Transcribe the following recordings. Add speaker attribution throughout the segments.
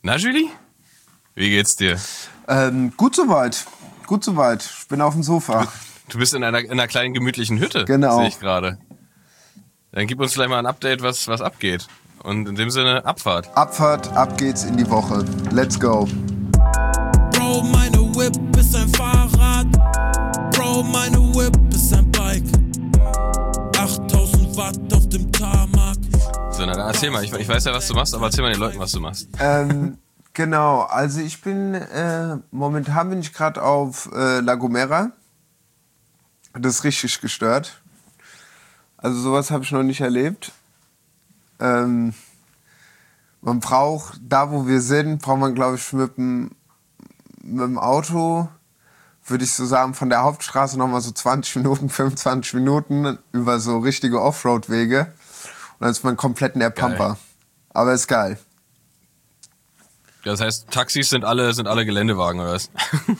Speaker 1: Na, Julie? Wie geht's dir?
Speaker 2: Gut soweit. Ich bin auf dem Sofa.
Speaker 1: Du bist in einer kleinen gemütlichen Hütte,
Speaker 2: Genau.
Speaker 1: Sehe ich gerade. Dann gib uns vielleicht mal ein Update, was abgeht. Und in dem Sinne, Abfahrt.
Speaker 2: Ab geht's in die Woche. Let's go.
Speaker 3: Bro, meine Whip ist ein Fahrrad. Bro, meine Whip ist ein Bike. 8000 Watt auf dem Tarmac.
Speaker 1: So, na dann erzähl mal. Ich weiß ja, was du machst, aber erzähl mal den Leuten, was du machst.
Speaker 2: Genau, also ich bin, momentan bin ich gerade auf La Gomera. Das ist richtig gestört. Also sowas habe ich noch nicht erlebt. Man braucht, da wo wir sind, braucht man, glaube ich, mit dem Auto, würde ich so sagen, von der Hauptstraße nochmal so 20 Minuten, 25 Minuten über so richtige Offroad-Wege. Und dann ist man komplett in der Pampa.
Speaker 1: Geil.
Speaker 2: Aber ist geil.
Speaker 1: Das heißt, Taxis sind alle Geländewagen, oder was?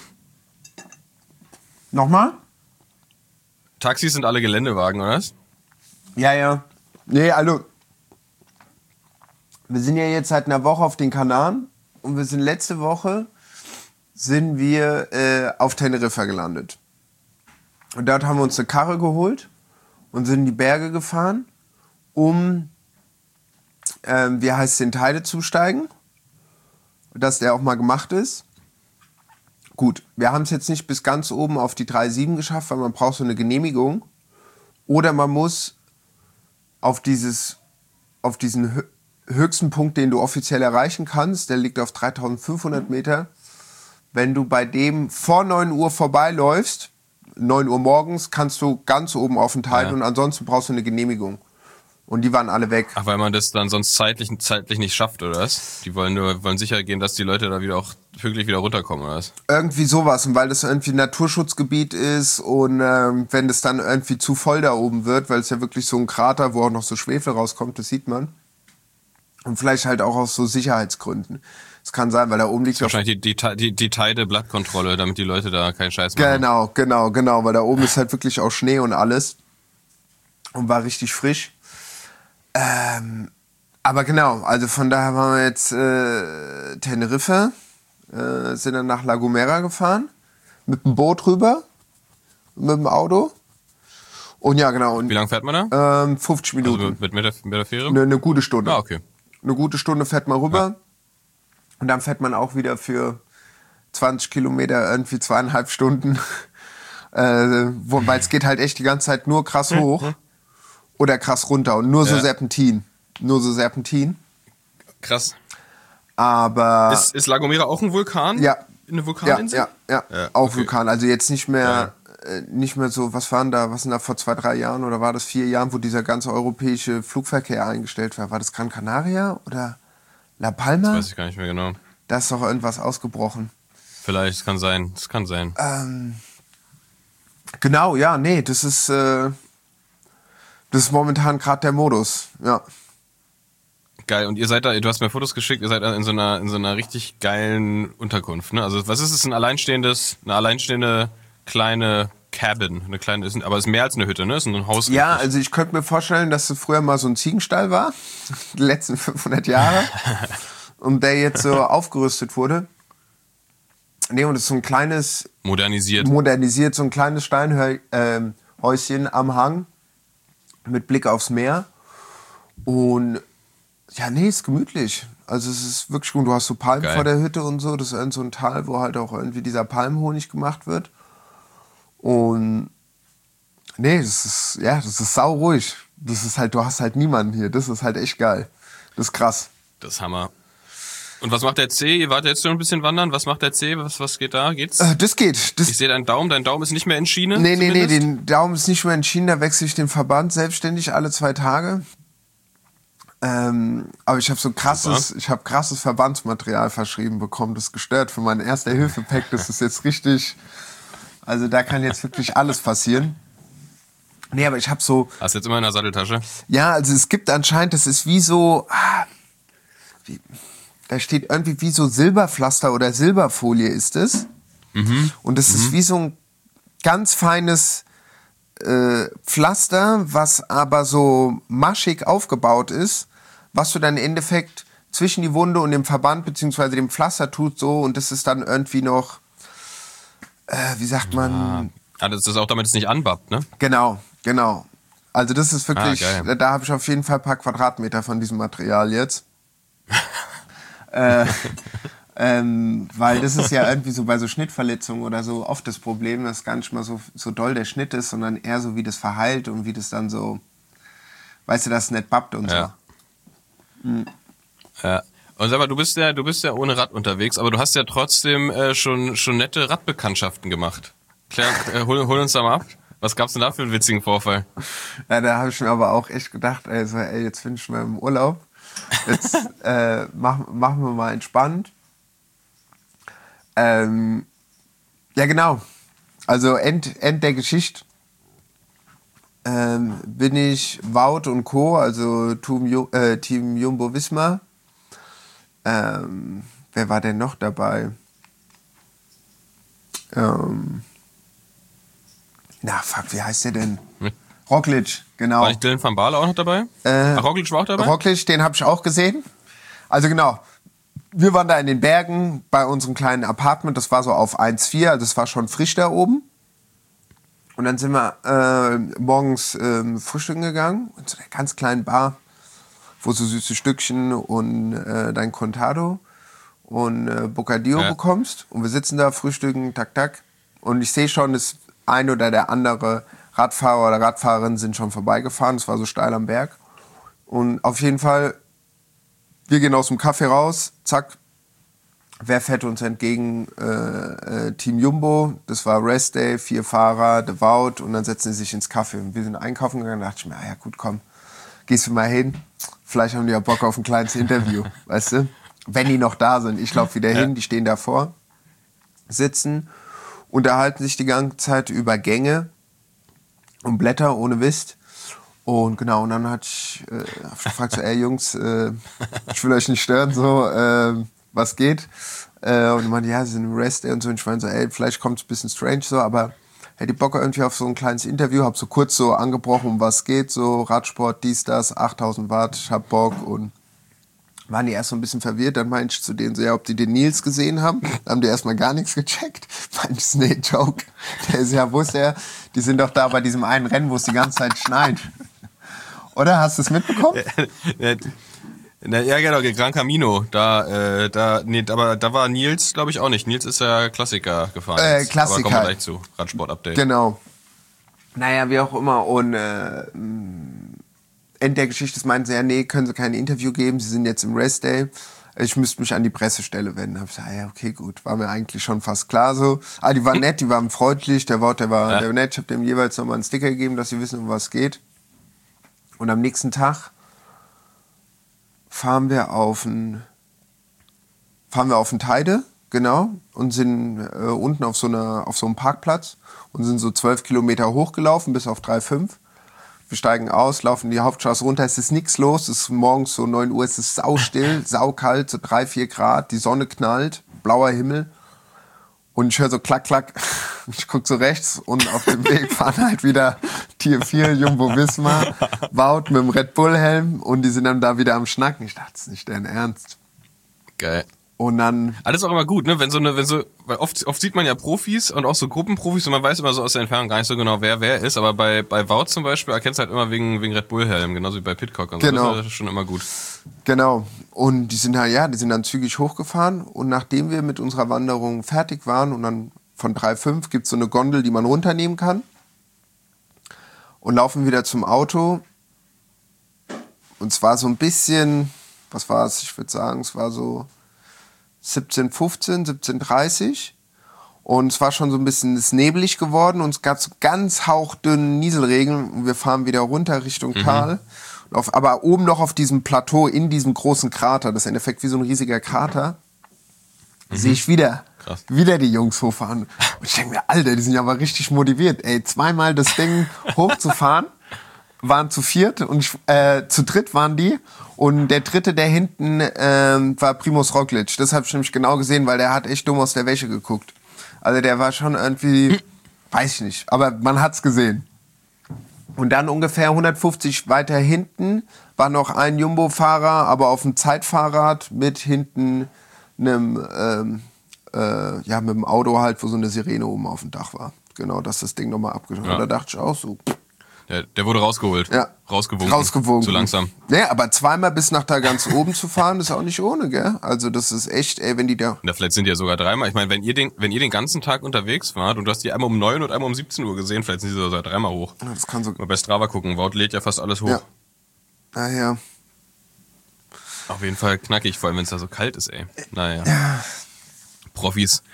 Speaker 2: Nochmal?
Speaker 1: Taxis sind alle Geländewagen, oder was?
Speaker 2: Ja. Nee, also, wir sind ja jetzt seit einer Woche auf den Kanaren und wir sind letzte Woche auf Teneriffa gelandet. Und dort haben wir uns eine Karre geholt und sind in die Berge gefahren, um, den Teide zu steigen, dass der auch mal gemacht ist. Gut, wir haben es jetzt nicht bis ganz oben auf die 3,7 geschafft, weil man braucht so eine Genehmigung. Oder man muss auf diesen höchsten Punkt, den du offiziell erreichen kannst, der liegt auf 3500 Meter. Wenn du bei dem vor 9 Uhr vorbeiläufst, 9 Uhr morgens, kannst du ganz oben auf den Teil und ansonsten brauchst du eine Genehmigung. Und die waren alle weg.
Speaker 1: Ach, weil man das dann sonst zeitlich nicht schafft, oder was? Die wollen sicher gehen, dass die Leute da wieder auch pünktlich wieder runterkommen, oder was?
Speaker 2: Irgendwie sowas. Und weil das irgendwie ein Naturschutzgebiet ist und wenn das dann irgendwie zu voll da oben wird, weil es ja wirklich so ein Krater, wo auch noch so Schwefel rauskommt, das sieht man. Und vielleicht halt auch aus so Sicherheitsgründen. Das kann sein, weil da oben liegt
Speaker 1: das ist wahrscheinlich die Teide-Blattkontrolle, damit die Leute da keinen Scheiß machen.
Speaker 2: Genau, weil da oben ist halt wirklich auch Schnee und alles. Und war richtig frisch. Aber genau, also von daher waren wir jetzt Teneriffa, sind dann nach La Gomera gefahren, mit dem Boot rüber, mit dem Auto. Und ja, genau. Und
Speaker 1: wie lange fährt man da?
Speaker 2: 50 Minuten.
Speaker 1: Also mit der Fähre?
Speaker 2: Eine gute Stunde.
Speaker 1: Ah, okay.
Speaker 2: Eine gute Stunde fährt man rüber. Ja. Und dann fährt man auch wieder für 20 Kilometer irgendwie 2,5 Stunden. Weil es geht halt echt die ganze Zeit nur krass hoch. Oder krass runter und nur so Serpentin.
Speaker 1: Krass.
Speaker 2: Aber...
Speaker 1: Ist La Gomera auch ein Vulkan?
Speaker 2: Ja.
Speaker 1: Eine Vulkaninsel?
Speaker 2: Ja. Auch okay. Vulkan. Also jetzt nicht mehr so, was sind da vor 2-3 Jahren oder war das 4 Jahren, wo dieser ganze europäische Flugverkehr eingestellt war? War das Gran Canaria oder La Palma?
Speaker 1: Das weiß ich gar nicht mehr genau.
Speaker 2: Da ist doch irgendwas ausgebrochen.
Speaker 1: Vielleicht, das kann sein.
Speaker 2: Genau, ja, nee, das ist momentan gerade der Modus, ja.
Speaker 1: Geil, und ihr seid da, du hast mir Fotos geschickt, ihr seid da in so einer richtig geilen Unterkunft, ne? Also was ist es, eine alleinstehende kleine Cabin, aber es ist mehr als eine Hütte, ne? Es ist ein Haus.
Speaker 2: Ja, also ich könnte mir vorstellen, dass es früher mal so ein Ziegenstall war, die letzten 500 Jahre, und der jetzt so aufgerüstet wurde. Nee, und es ist so ein kleines... Modernisiert, so ein kleines Steinhäuschen am Hang mit Blick aufs Meer. Und ja, nee, ist gemütlich. Also es ist wirklich gut. Du hast so Palmen vor der Hütte und so. Das ist so ein Tal, wo halt auch irgendwie dieser Palmhonig gemacht wird. Und nee, das ist sau ruhig. Das ist halt, du hast halt niemanden hier. Das ist halt echt geil. Das ist krass.
Speaker 1: Das ist Hammer. Und was macht der C? Ihr wart jetzt schon ein bisschen wandern. Was macht der C? Was geht da? Geht's?
Speaker 2: Das geht.
Speaker 1: Ich sehe deinen Daumen. Dein Daumen ist nicht mehr in Schiene?
Speaker 2: Nee, den Daumen ist nicht mehr in Schiene. Da wechsle ich den Verband selbstständig alle 2 Tage. Aber ich habe krasses Verbandsmaterial verschrieben bekommen. Das ist gestört für mein Erste-Hilfe-Pack. Das ist jetzt richtig... Also da kann jetzt wirklich alles passieren. Nee, aber ich habe so...
Speaker 1: Hast du jetzt immer in der Satteltasche?
Speaker 2: Ja, also es gibt anscheinend, das ist wie so... Da steht irgendwie wie so Silberpflaster oder Silberfolie ist es. Und das ist wie so ein ganz feines Pflaster, was aber so maschig aufgebaut ist, was du dann im Endeffekt zwischen die Wunde und dem Verband beziehungsweise dem Pflaster tut so und das ist dann irgendwie noch, wie sagt man?
Speaker 1: Das ist auch, damit es nicht anbappt, ne?
Speaker 2: Genau. Also das ist wirklich, da habe ich auf jeden Fall ein paar Quadratmeter von diesem Material jetzt. Weil das ist ja irgendwie so bei so Schnittverletzungen oder so oft das Problem, dass gar nicht mal so doll der Schnitt ist, sondern eher so, wie das verheilt und wie das dann so, weißt du, dass es nicht bappt und so.
Speaker 1: Ja. Und sag mal, du bist ja ohne Rad unterwegs, aber du hast ja trotzdem schon nette Radbekanntschaften gemacht. Hol uns da mal ab. Was gab's denn da für einen witzigen Vorfall?
Speaker 2: Ja, da habe ich mir aber auch echt gedacht, jetzt bin ich mal im Urlaub. Jetzt machen wir mal entspannt. Ja, genau. Also End der Geschichte bin ich Wout und Co., also Team Jumbo-Visma. Wer war denn noch dabei? Wie heißt der denn? Roglic, genau.
Speaker 1: War nicht Dylan van Baarle auch noch dabei? Roglic war auch dabei?
Speaker 2: Roglic, den habe ich auch gesehen. Also genau, wir waren da in den Bergen bei unserem kleinen Apartment, das war so auf 1,4, also es war schon frisch da oben. Und dann sind wir morgens frühstücken gegangen, in so einer ganz kleinen Bar, wo so süße Stückchen und dein Contado und Bocadillo bekommst. Und wir sitzen da, frühstücken, tak. Und ich sehe schon, das ein oder der andere Radfahrer oder Radfahrerin sind schon vorbeigefahren. Es war so steil am Berg. Und auf jeden Fall, wir gehen aus dem Café raus, zack. Wer fährt uns entgegen? Team Jumbo, das war Rest Day, 4 Fahrer, der Wout und dann setzen sie sich ins Café. Und wir sind einkaufen gegangen, da dachte ich mir, ja gut, komm, gehst du mal hin. Vielleicht haben die ja Bock auf ein kleines Interview, weißt du? Wenn die noch da sind. Ich laufe wieder hin, die stehen davor, sitzen, unterhalten sich die ganze Zeit über Gänge und Blätter ohne Mist. Und genau, und dann hab ich gefragt, so, ey Jungs, ich will euch nicht stören, so, was geht? Und ich meinte, ja, sie sind im Rest Day und so. Und ich meinte so, ey, vielleicht kommt es ein bisschen strange so, aber hätte ich Bock irgendwie auf so ein kleines Interview, hab so kurz so angebrochen, um was geht, so Radsport, dies, das, 8000 Watt, ich hab Bock und waren die erst so ein bisschen verwirrt, dann meinte ich zu denen so, ja, ob die den Nils gesehen haben, haben die erstmal gar nichts gecheckt, meinte ich, nee, Joke, der ist ja, wo ist der? Die sind doch da bei diesem einen Rennen, wo es die ganze Zeit schneit. Oder, hast du es mitbekommen?
Speaker 1: Ja, genau, Gran Camino, aber da war Nils, glaube ich, auch nicht. Nils ist ja Klassiker gefahren.
Speaker 2: Klassiker.
Speaker 1: Aber kommen wir gleich zu, Radsport-Update.
Speaker 2: Genau. Naja, wie auch immer. Und Ende der Geschichte meinten sie, ja, nee, können sie kein Interview geben, sie sind jetzt im Rest Day. Ich müsste mich an die Pressestelle wenden. Hab ich gesagt, ja, okay, gut, war mir eigentlich schon fast klar so. Aber die waren nett, die waren freundlich, der Wout, der war nett. Ich habe dem jeweils nochmal einen Sticker gegeben, dass sie wissen, um was es geht. Und am nächsten Tag fahren wir auf den Teide, genau, und sind unten auf so einem Parkplatz und sind so 12 Kilometer hochgelaufen bis auf 3,5. Wir steigen aus, laufen die Hauptstraße runter, es ist nichts los, es ist morgens so 9 Uhr, es ist saustill, saukalt, so 3-4 Grad, die Sonne knallt, blauer Himmel. Und ich höre so klack, klack, ich guck so rechts und auf dem Weg fahren halt wieder Tier 4, Jumbo-Visma, Wout mit dem Red Bull-Helm und die sind dann da wieder am Schnacken. Ich dachte, das ist nicht dein Ernst.
Speaker 1: Geil.
Speaker 2: Und dann...
Speaker 1: Alles auch immer gut, ne? Weil oft sieht man ja Profis und auch so Gruppenprofis und man weiß immer so aus der Entfernung gar nicht so genau, wer ist, aber bei Wout zum Beispiel erkennst du halt immer wegen Red Bull-Helm, genauso wie bei Pidcock und
Speaker 2: genau.
Speaker 1: So. Das ist schon immer gut.
Speaker 2: Genau. Und die sind dann zügig hochgefahren und nachdem wir mit unserer Wanderung fertig waren und dann von 3,5 gibt es so eine Gondel, die man runternehmen kann und laufen wieder zum Auto und zwar so ein bisschen, was war es? Ich würde sagen, es war so 17:15, 17:30 und es war schon so ein bisschen neblig geworden und es gab so ganz hauchdünnen Nieselregen und wir fahren wieder runter Richtung Tal. Aber oben noch auf diesem Plateau, in diesem großen Krater, das ist im Endeffekt wie so ein riesiger Krater, sehe ich wieder die Jungs hochfahren. Und ich denke mir, Alter, die sind ja aber richtig motiviert. Ey, zweimal das Ding hochzufahren, waren zu viert und zu dritt waren die. Und der dritte, der hinten war Primož Roglič. Das habe ich nämlich genau gesehen, weil der hat echt dumm aus der Wäsche geguckt. Also der war schon irgendwie, weiß ich nicht, aber man hat's gesehen. Und dann ungefähr 150 weiter hinten war noch ein Jumbo-Fahrer, aber auf dem Zeitfahrrad mit hinten einem, mit dem Auto halt, wo so eine Sirene oben auf dem Dach war. Genau, dass das Ding nochmal abgeschossen. Ja. Da dachte ich auch so.
Speaker 1: Der wurde rausgeholt.
Speaker 2: Ja. Rausgewogen.
Speaker 1: Zu langsam.
Speaker 2: Nee, aber zweimal bis nach da ganz oben zu fahren, ist auch nicht ohne, gell? Also das ist echt, wenn die da...
Speaker 1: Ja, vielleicht sind die ja sogar dreimal. Ich meine, wenn ihr den ganzen Tag unterwegs wart und du hast die einmal um 9 und einmal um 17 Uhr gesehen, vielleicht sind die sogar dreimal hoch.
Speaker 2: Ja, das kann so...
Speaker 1: Mal bei Strava gucken, Wout lädt ja fast alles hoch.
Speaker 2: Ja. Naja.
Speaker 1: Auf jeden Fall knackig, vor allem wenn es da so kalt ist, ey. Naja. Ja. Profis.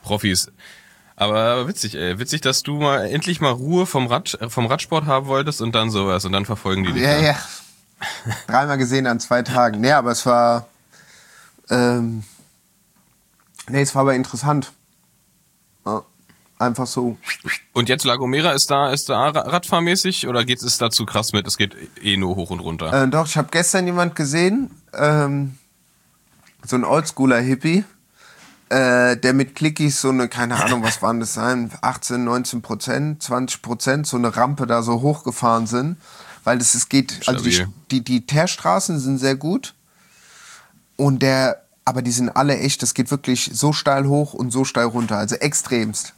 Speaker 1: Aber witzig, ey. Witzig, dass du endlich mal Ruhe vom Radsport haben wolltest und dann sowas. Und dann verfolgen die dich.
Speaker 2: Ja. 3-mal gesehen an 2 Tagen. Nee, aber es war... es war aber interessant. Ja, einfach so.
Speaker 1: Und jetzt La Gomera, ist da radfahrmäßig oder ist es da zu krass mit? Es geht nur hoch und runter.
Speaker 2: Doch, ich habe gestern jemand gesehen, so ein Oldschooler-Hippie, der mit Clickies so eine, keine Ahnung, was waren das sein, 18, 19%, 20%, so eine Rampe da so hochgefahren sind. Weil es geht, also die Teerstraßen sind sehr gut. Aber die sind alle echt, das geht wirklich so steil hoch und so steil runter. Also extremst.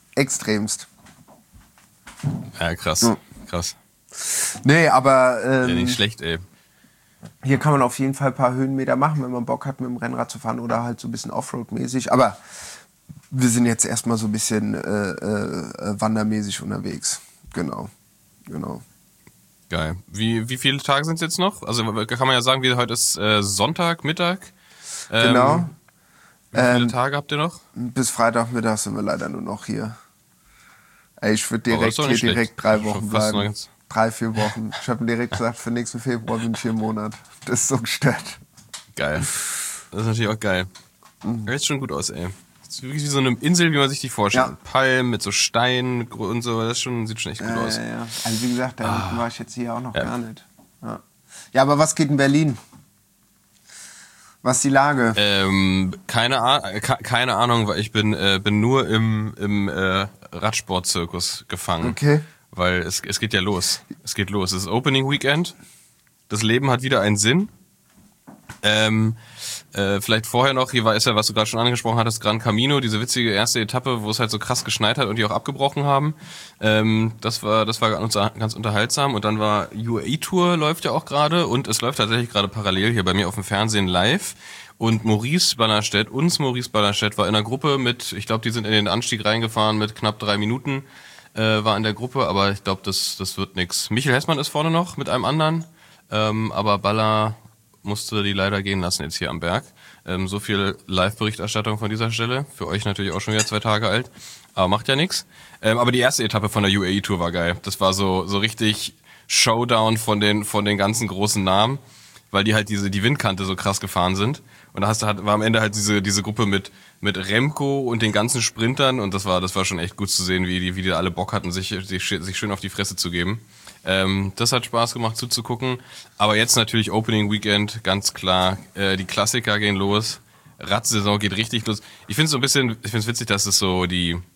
Speaker 1: Ja, krass.
Speaker 2: Ja.
Speaker 1: Krass.
Speaker 2: Nee, aber...
Speaker 1: ja, nicht schlecht, ey.
Speaker 2: Hier kann man auf jeden Fall ein paar Höhenmeter machen, wenn man Bock hat, mit dem Rennrad zu fahren oder halt so ein bisschen Offroad-mäßig. Aber wir sind jetzt erstmal so ein bisschen wandermäßig unterwegs. Genau.
Speaker 1: Geil. Wie viele Tage sind es jetzt noch? Also kann man ja sagen, heute ist Sonntag, Mittag.
Speaker 2: Genau.
Speaker 1: Wie viele Tage habt ihr noch?
Speaker 2: Bis Freitagmittag sind wir leider nur noch hier. Ey, ich würde direkt 3 Wochen bleiben. 3-4 Wochen. Ich habe direkt gesagt, für nächsten Februar bin ich hier im Monat. Das ist so gestört.
Speaker 1: Geil. Das ist natürlich auch geil. Sieht schon gut aus, ey. Das ist wirklich wie so eine Insel, wie man sich die vorstellt. Ja. Palmen mit so Steinen und so. Sieht schon echt gut aus.
Speaker 2: Ja. Also wie gesagt, da war ich jetzt hier auch noch gar nicht. Ja, aber was geht in Berlin? Was ist die Lage?
Speaker 1: Keine Ahnung, weil ich bin nur im Radsportzirkus gefangen.
Speaker 2: Okay.
Speaker 1: Weil es geht ja los. Es geht los. Es ist Opening Weekend. Das Leben hat wieder einen Sinn. Vielleicht vorher noch, ist ja, was du gerade schon angesprochen hattest, Gran Camino, diese witzige erste Etappe, wo es halt so krass geschneit hat und die auch abgebrochen haben. Das war ganz unterhaltsam. Und dann war UAE Tour, läuft ja auch gerade, und es läuft tatsächlich gerade parallel hier bei mir auf dem Fernsehen live. Und Maurice Ballerstedt war in einer Gruppe mit, ich glaube, die sind in den Anstieg reingefahren mit knapp 3 Minuten, war in der Gruppe, aber ich glaube, das wird nix. Michael Hessmann ist vorne noch mit einem anderen, aber Baller musste die leider gehen lassen jetzt hier am Berg. So viel Live-Berichterstattung von dieser Stelle. Für euch natürlich auch schon wieder 2 Tage alt, aber macht ja nichts. Aber die erste Etappe von der UAE Tour war geil. Das war so richtig Showdown von den ganzen großen Namen, weil die halt die Windkante so krass gefahren sind. Und da war am Ende halt diese Gruppe mit Remco und den ganzen Sprintern, und das war schon echt gut zu sehen, wie die alle Bock hatten, sich schön auf die Fresse zu geben. Das hat Spaß gemacht zuzugucken. Aber jetzt natürlich Opening Weekend, ganz klar. Die Klassiker gehen los. Radsaison geht richtig los. Ich finde es witzig, dass es so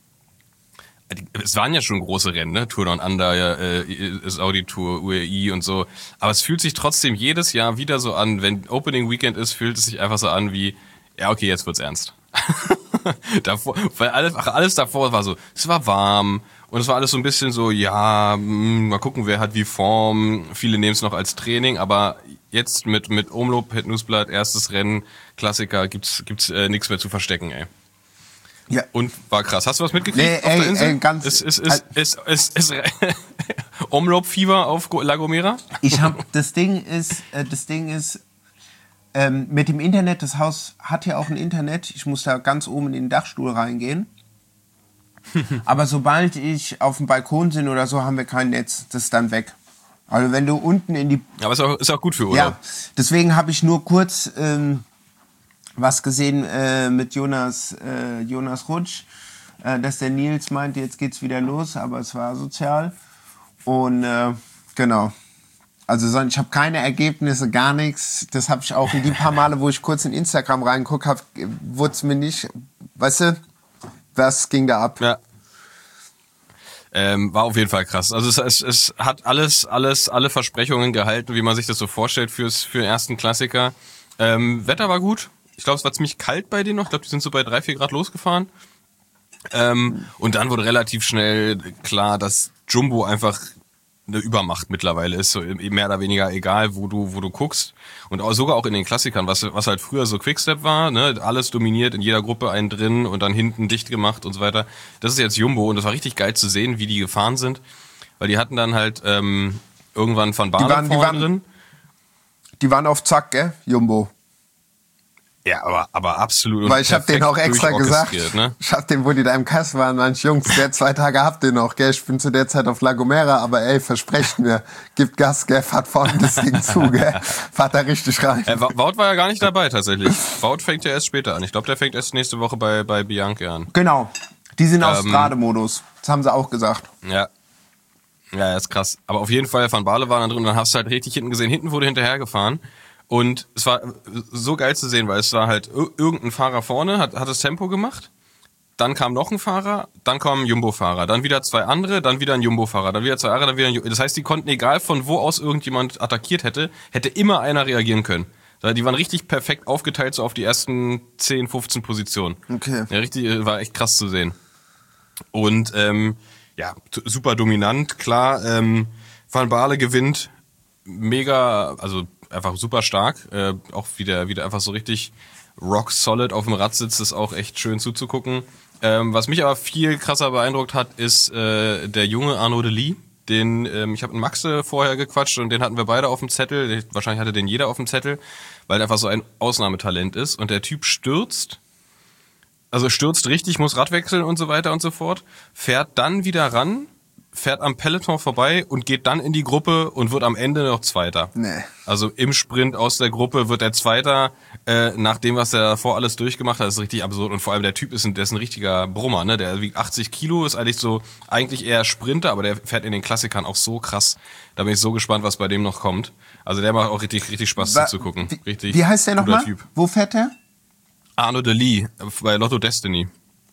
Speaker 1: es waren ja schon große Rennen, ne? Tour Down Under, Saudi Tour, UAE und so. Aber es fühlt sich trotzdem jedes Jahr wieder so an, wenn Opening Weekend ist, fühlt es sich einfach so an wie, ja, okay, jetzt wird's ernst. Davor, weil alles davor war so, es war warm und es war alles so ein bisschen so, ja, mal gucken, wer hat wie Form. Viele nehmen es noch als Training, aber jetzt mit Omloop, Het Nieuwsblad, erstes Rennen, Klassiker, gibt's nichts mehr zu verstecken, ey.
Speaker 2: Ja.
Speaker 1: Und war krass. Hast du was mitgekriegt
Speaker 2: auf der Insel? Ganz
Speaker 1: ist Omloop-Fieber auf La Gomera?
Speaker 2: Das Ding ist, mit dem Internet, das Haus hat ja auch ein Internet. Ich muss da ganz oben in den Dachstuhl reingehen. Aber sobald ich auf dem Balkon bin oder so, haben wir kein Netz. Das ist dann weg. Also wenn du unten in die...
Speaker 1: Aber ist auch gut für Urlaub.
Speaker 2: Ja, deswegen habe ich nur kurz was gesehen mit Jonas Rutsch, dass der Nils meinte, jetzt geht's wieder los, aber es war sozial. Und genau. Also ich habe keine Ergebnisse, gar nichts. Das habe ich auch in die paar Male, wo ich kurz in Instagram reingeguckt habe, wurde es mir nicht, weißt du, was ging da ab?
Speaker 1: Ja. War auf jeden Fall krass. Also es hat alle Versprechungen gehalten, wie man sich das so vorstellt für den ersten Klassiker. Wetter war gut. Ich glaube, es war ziemlich kalt bei denen noch. Ich glaube, die sind so bei 3-4 Grad losgefahren. Und dann wurde relativ schnell klar, dass Jumbo einfach eine Übermacht mittlerweile ist, so mehr oder weniger egal, wo du guckst. Und sogar auch in den Klassikern, was halt früher so Quickstep war, ne, alles dominiert, in jeder Gruppe einen drin und dann hinten dicht gemacht und so weiter. Das ist jetzt Jumbo und das war richtig geil zu sehen, wie die gefahren sind, weil die hatten dann halt irgendwann Van Baarle vorne drin.
Speaker 2: Die waren auf Zack, gell, Jumbo.
Speaker 1: Ja, aber absolut.
Speaker 2: Weil ich hab denen auch extra gesagt, ne? Ich hab denen, wo die da im Kass waren, manch Jungs, der 2 Tage habt ihr noch, gell, ich bin zu der Zeit auf La Gomera, aber ey, versprecht mir, gibt Gas, gell, fahrt vorne das Ding zu, gell, fahrt da richtig rein.
Speaker 1: Wout war ja gar nicht dabei, tatsächlich. Wout fängt ja erst später an. Ich glaube, der fängt erst nächste Woche bei Bianchi an.
Speaker 2: Genau. Die sind auf Strade-Modus. Das haben sie auch gesagt.
Speaker 1: Ja. Ja, ist krass. Aber auf jeden Fall, Van Baarle war dann drin und dann hast du halt richtig hinten gesehen, hinten wurde hinterhergefahren. Und es war so geil zu sehen, weil es war halt irgendein Fahrer vorne, hat das Tempo gemacht, dann kam noch ein Fahrer, dann kam ein Jumbo-Fahrer, dann wieder 2 andere, dann wieder ein Jumbo-Fahrer, dann wieder 2 andere, dann wieder ein Jumbo. Das heißt, die konnten, egal von wo aus irgendjemand attackiert hätte immer einer reagieren können. Die waren richtig perfekt aufgeteilt so auf die ersten 10, 15 Positionen.
Speaker 2: Okay.
Speaker 1: Ja, richtig, war echt krass zu sehen. Und ja, super dominant, klar. Van Baarle gewinnt, mega, also einfach super stark, auch wieder einfach so richtig rock solid auf dem Rad sitzt, ist auch echt schön zuzugucken. Was mich aber viel krasser beeindruckt hat, ist der junge Arnaud Delis. Den ich habe mit Maxe vorher gequatscht und den hatten wir beide auf dem Zettel. Wahrscheinlich hatte den jeder auf dem Zettel, weil er einfach so ein Ausnahmetalent ist. Und der Typ stürzt richtig, muss Rad wechseln und so weiter und so fort, fährt dann wieder ran, fährt am Peloton vorbei und geht dann in die Gruppe und wird am Ende noch Zweiter.
Speaker 2: Nee.
Speaker 1: Also im Sprint aus der Gruppe wird er Zweiter, nach dem, was er davor alles durchgemacht hat, ist richtig absurd. Und vor allem der Typ der ist ein richtiger Brummer, ne? Der wiegt 80 Kilo, ist eigentlich eher Sprinter, aber der fährt in den Klassikern auch so krass. Da bin ich so gespannt, was bei dem noch kommt. Also der macht auch richtig Spaß zuzugucken.
Speaker 2: Wie heißt der nochmal? Wo fährt der?
Speaker 1: Arnaud Delis, bei Lotto Destiny.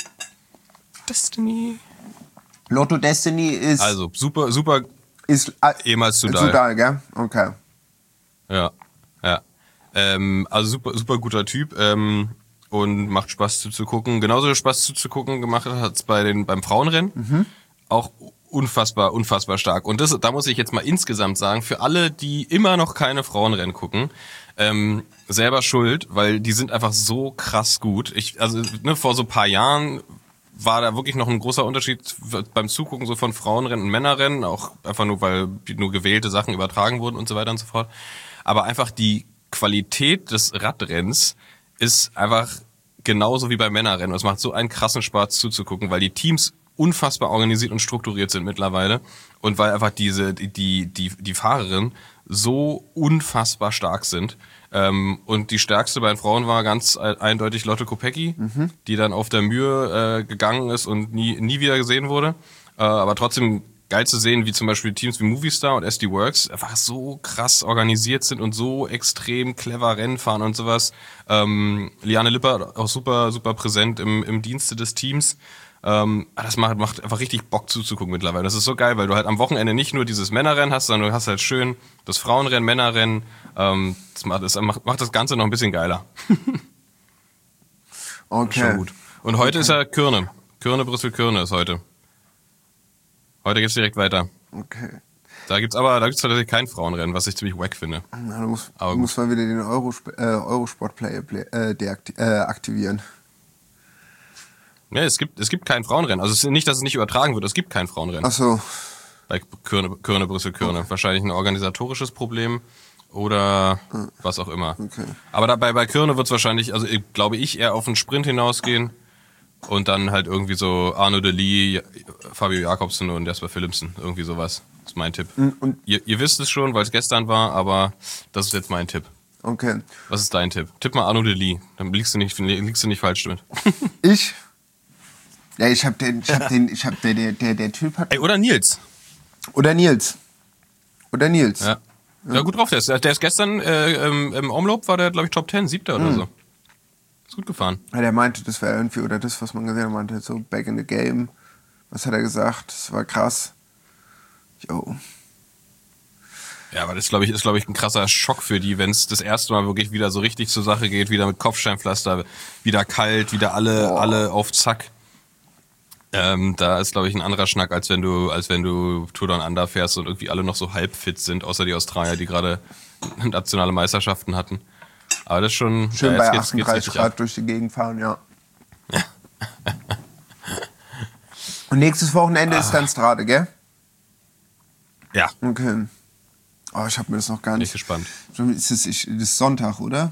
Speaker 2: Lotto Destiny ist...
Speaker 1: Also, super,
Speaker 2: ist
Speaker 1: ehemals Soudal.
Speaker 2: Soudal, gell? Okay.
Speaker 1: Ja. Also super guter Typ und macht Spaß zuzugucken. Genauso Spaß zuzugucken gemacht hat es beim Frauenrennen. Mhm. Auch unfassbar stark. Und da muss ich jetzt mal insgesamt sagen, für alle, die immer noch keine Frauenrennen gucken, selber schuld, weil die sind einfach so krass gut. Vor so ein paar Jahren war da wirklich noch ein großer Unterschied beim Zugucken so von Frauenrennen und Männerrennen, auch einfach nur, weil nur gewählte Sachen übertragen wurden und so weiter und so fort. Aber einfach die Qualität des Radrennens ist einfach genauso wie beim Männerrennen. Es macht so einen krassen Spaß zuzugucken, weil die Teams unfassbar organisiert und strukturiert sind mittlerweile und weil einfach die Fahrerinnen so unfassbar stark sind. Und die stärkste bei den Frauen war ganz eindeutig Lotte Kopecky, die dann auf der Mühe gegangen ist und nie wieder gesehen wurde. Aber trotzdem geil zu sehen, wie zum Beispiel Teams wie Movistar und SD Works einfach so krass organisiert sind und so extrem clever Rennen fahren und sowas. Liane Lippert auch super präsent im Dienste des Teams. Das macht einfach richtig Bock zuzugucken mittlerweile. Das ist so geil, weil du halt am Wochenende nicht nur dieses Männerrennen hast, sondern du hast halt schön das Frauenrennen, Männerrennen. Das macht das Ganze noch ein bisschen geiler.
Speaker 2: Okay.
Speaker 1: Schon gut. Und heute ist ja Kuurne. Brüssel-Kuurne ist heute. Heute geht's direkt weiter.
Speaker 2: Okay.
Speaker 1: Da gibt's tatsächlich kein Frauenrennen, was ich ziemlich wack finde.
Speaker 2: Na, du musst mal wieder den Eurosport-Player aktivieren.
Speaker 1: Ja, es gibt kein Frauenrennen. Also es ist nicht, dass es nicht übertragen wird, es gibt kein Frauenrennen.
Speaker 2: Ach so.
Speaker 1: Bei Kuurne, Brüssel-Kuurne. Okay. Wahrscheinlich ein organisatorisches Problem oder was auch immer.
Speaker 2: Okay.
Speaker 1: Aber bei Kuurne wird's wahrscheinlich, also glaube ich, eher auf einen Sprint hinausgehen und dann halt irgendwie so Arnaud Delis, Fabio Jakobsen und Jasper Philipsen. Irgendwie sowas. Das ist mein Tipp. Und ihr wisst es schon, weil es gestern war, aber das ist jetzt mein Tipp.
Speaker 2: Okay.
Speaker 1: Was ist dein Tipp? Tipp mal Arnaud Delis. Dann liegst du nicht falsch damit.
Speaker 2: Ich? Ja, der Typ hat...
Speaker 1: Ey, oder Nils.
Speaker 2: Oder Nils.
Speaker 1: Ja. Ja, gut drauf, der ist gestern im Omloop war der, glaube ich, Top 10, 7. oder so. Ist gut gefahren.
Speaker 2: Ja, der meinte, das wäre irgendwie, oder das, was man gesehen hat, meinte so back in the game, Was hat er gesagt? Das war krass. Jo.
Speaker 1: Ja, aber das ist, glaube ich, ein krasser Schock für die, wenn es das erste Mal wirklich wieder so richtig zur Sache geht, wieder mit Kopfsteinpflaster, wieder kalt, wieder alle auf Zack. Da ist, glaube ich, ein anderer Schnack, als wenn du Tour Down Under fährst und irgendwie alle noch so halb fit sind, außer die Australier, die gerade nationale Meisterschaften hatten. Aber das ist schon...
Speaker 2: Schön bei 38 Grad durch die Gegend fahren, ja. Und nächstes Wochenende ist dann Strade, gell?
Speaker 1: Ja.
Speaker 2: Okay. Oh, ich habe mir das noch gar nicht...
Speaker 1: Bin ich gespannt.
Speaker 2: Das ist Sonntag, oder?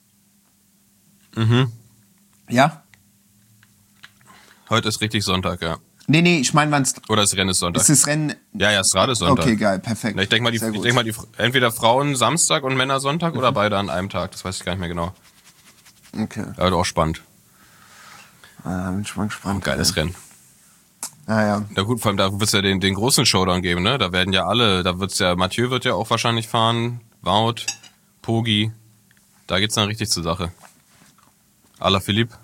Speaker 1: Mhm.
Speaker 2: Ja?
Speaker 1: Heute ist richtig Sonntag, ja.
Speaker 2: Nee, ich meine, wann...
Speaker 1: Oder das Rennen ist Sonntag.
Speaker 2: Ist das Rennen...
Speaker 1: Ja, Strade ist Sonntag.
Speaker 2: Okay, geil, perfekt.
Speaker 1: Ich denke mal, entweder Frauen Samstag und Männer Sonntag oder beide an einem Tag. Das weiß ich gar nicht mehr genau.
Speaker 2: Okay.
Speaker 1: Aber auch spannend.
Speaker 2: Bin ich mal gespannt.
Speaker 1: Geiles Rennen.
Speaker 2: Ja.
Speaker 1: Na gut, vor allem da wird es ja den großen Showdown geben, ne? Da werden ja alle, Mathieu wird ja auch wahrscheinlich fahren, Wout, Poggi. Da geht's dann richtig zur Sache. Alaphilippe.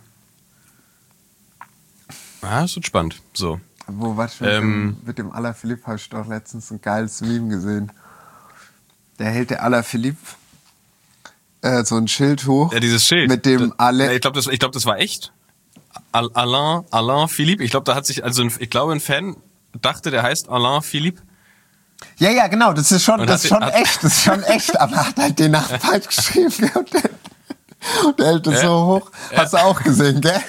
Speaker 1: Ja, das wird spannend. So.
Speaker 2: Mit dem Alaphilippe habe ich doch letztens ein geiles Meme gesehen. Da hält der Alaphilippe so ein Schild hoch.
Speaker 1: Ja, dieses Schild.
Speaker 2: Mit dem
Speaker 1: Ich glaube, das war echt. Alain Philippe. Ich glaube, da hat sich, ein Fan dachte, der heißt Alain Philippe.
Speaker 2: Ja, genau, das ist schon echt, aber hat halt den Namen falsch geschrieben. Und der hält das so hoch. Hast du auch gesehen, gell?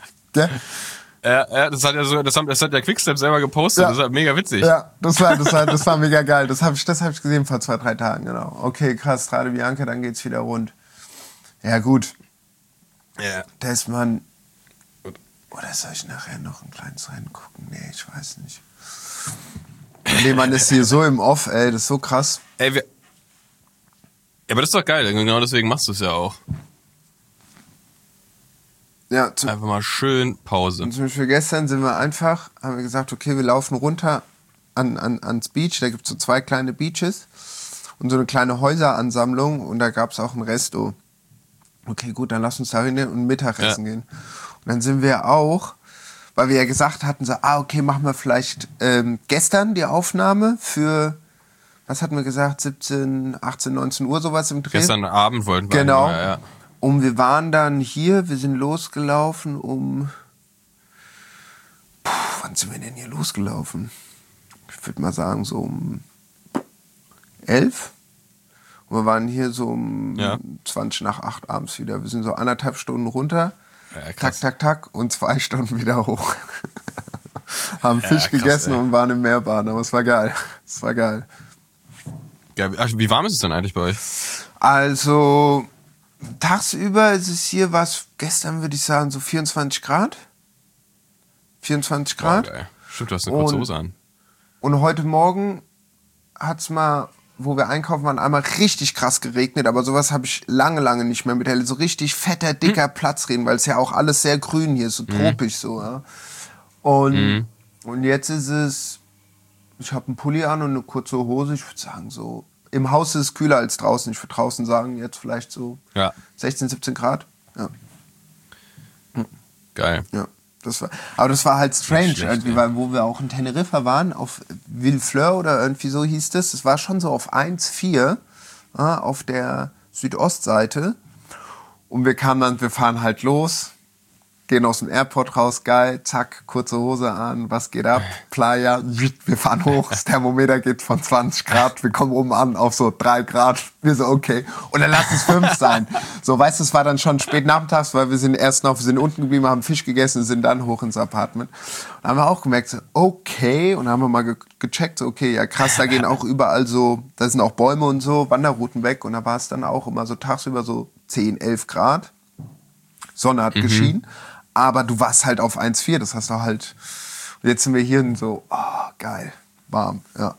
Speaker 1: Ja, das hat der Quickstep selber gepostet. Ja. Das ist halt mega witzig.
Speaker 2: Ja, das war mega geil. Das hab ich gesehen vor 2-3 Tagen, genau. Okay, krass, Strade Bianca, dann geht's wieder rund. Ja, gut.
Speaker 1: Ja.
Speaker 2: Desman. Oder soll ich nachher noch ein kleines Rennen gucken? Nee, ich weiß nicht. Nee, man ist hier so im Off, ey, das ist so krass.
Speaker 1: Ja, aber das ist doch geil, genau deswegen machst du es ja auch.
Speaker 2: Ja,
Speaker 1: einfach mal schön Pause.
Speaker 2: Und zum Beispiel gestern haben wir gesagt, okay, wir laufen runter ans Beach, da gibt es so 2 kleine Beaches und so eine kleine Häuseransammlung und da gab es auch ein Resto. Okay, gut, dann lass uns da hin und Mittagessen gehen. Und dann sind wir auch, weil wir ja gesagt hatten, so, okay, machen wir vielleicht gestern die Aufnahme für, was hatten wir gesagt, 17, 18, 19 Uhr, sowas im Dreh.
Speaker 1: Gestern Abend wollten wir.
Speaker 2: Genau.
Speaker 1: Ja.
Speaker 2: Und wir waren dann hier, wir sind losgelaufen wann sind wir denn hier losgelaufen? Ich würde mal sagen, so um 11. Und wir waren hier so um 20 nach 8 abends wieder. Wir sind so 1,5 Stunden runter. Ja, tak, und 2 Stunden wieder hoch. Haben Fisch gegessen und waren im Meerbahn, aber es war geil.
Speaker 1: Wie warm ist es denn eigentlich bei euch?
Speaker 2: Also, tagsüber ist es hier, gestern würde ich sagen, so 24 Grad. 24 Grad.
Speaker 1: Geil. Stimmt, du hast eine kurze Hose an.
Speaker 2: Und heute Morgen hat es mal, wo wir einkaufen waren, einmal richtig krass geregnet, aber sowas habe ich lange nicht mehr miterlebt. So richtig fetter, dicker Platzregen, weil es ja auch alles sehr grün hier ist, so tropisch so. Ja. Und jetzt ist es, ich habe einen Pulli an und eine kurze Hose, ich würde sagen so, im Haus ist es kühler als draußen. Ich würde draußen sagen, jetzt vielleicht so 16, 17 Grad. Ja.
Speaker 1: Geil.
Speaker 2: Ja. Das war halt strange, irgendwie, weil wo wir auch in Teneriffa waren, auf Villefleur oder irgendwie so hieß das war schon so auf 1,4 auf der Südostseite. Und wir fahren halt los, gehen aus dem Airport raus, geil, zack, kurze Hose an, was geht ab, Playa, wir fahren hoch, das Thermometer geht von 20 Grad, wir kommen oben an auf so 3 Grad, wir so, okay, und dann lass es 5 sein. So, weißt du, es war dann schon spät nachmittags, weil wir sind unten geblieben, haben Fisch gegessen, sind dann hoch ins Apartment. Und haben wir auch gemerkt, so, okay, und dann haben wir mal gecheckt, so, okay, ja krass, da gehen auch überall so, da sind auch Bäume und so, Wanderrouten weg, und da war es dann auch immer so tagsüber so 10, 11 Grad. Sonne hat geschienen. Aber du warst halt auf 1,4, das hast du halt. Und jetzt sind wir hier und so, geil, warm, ja.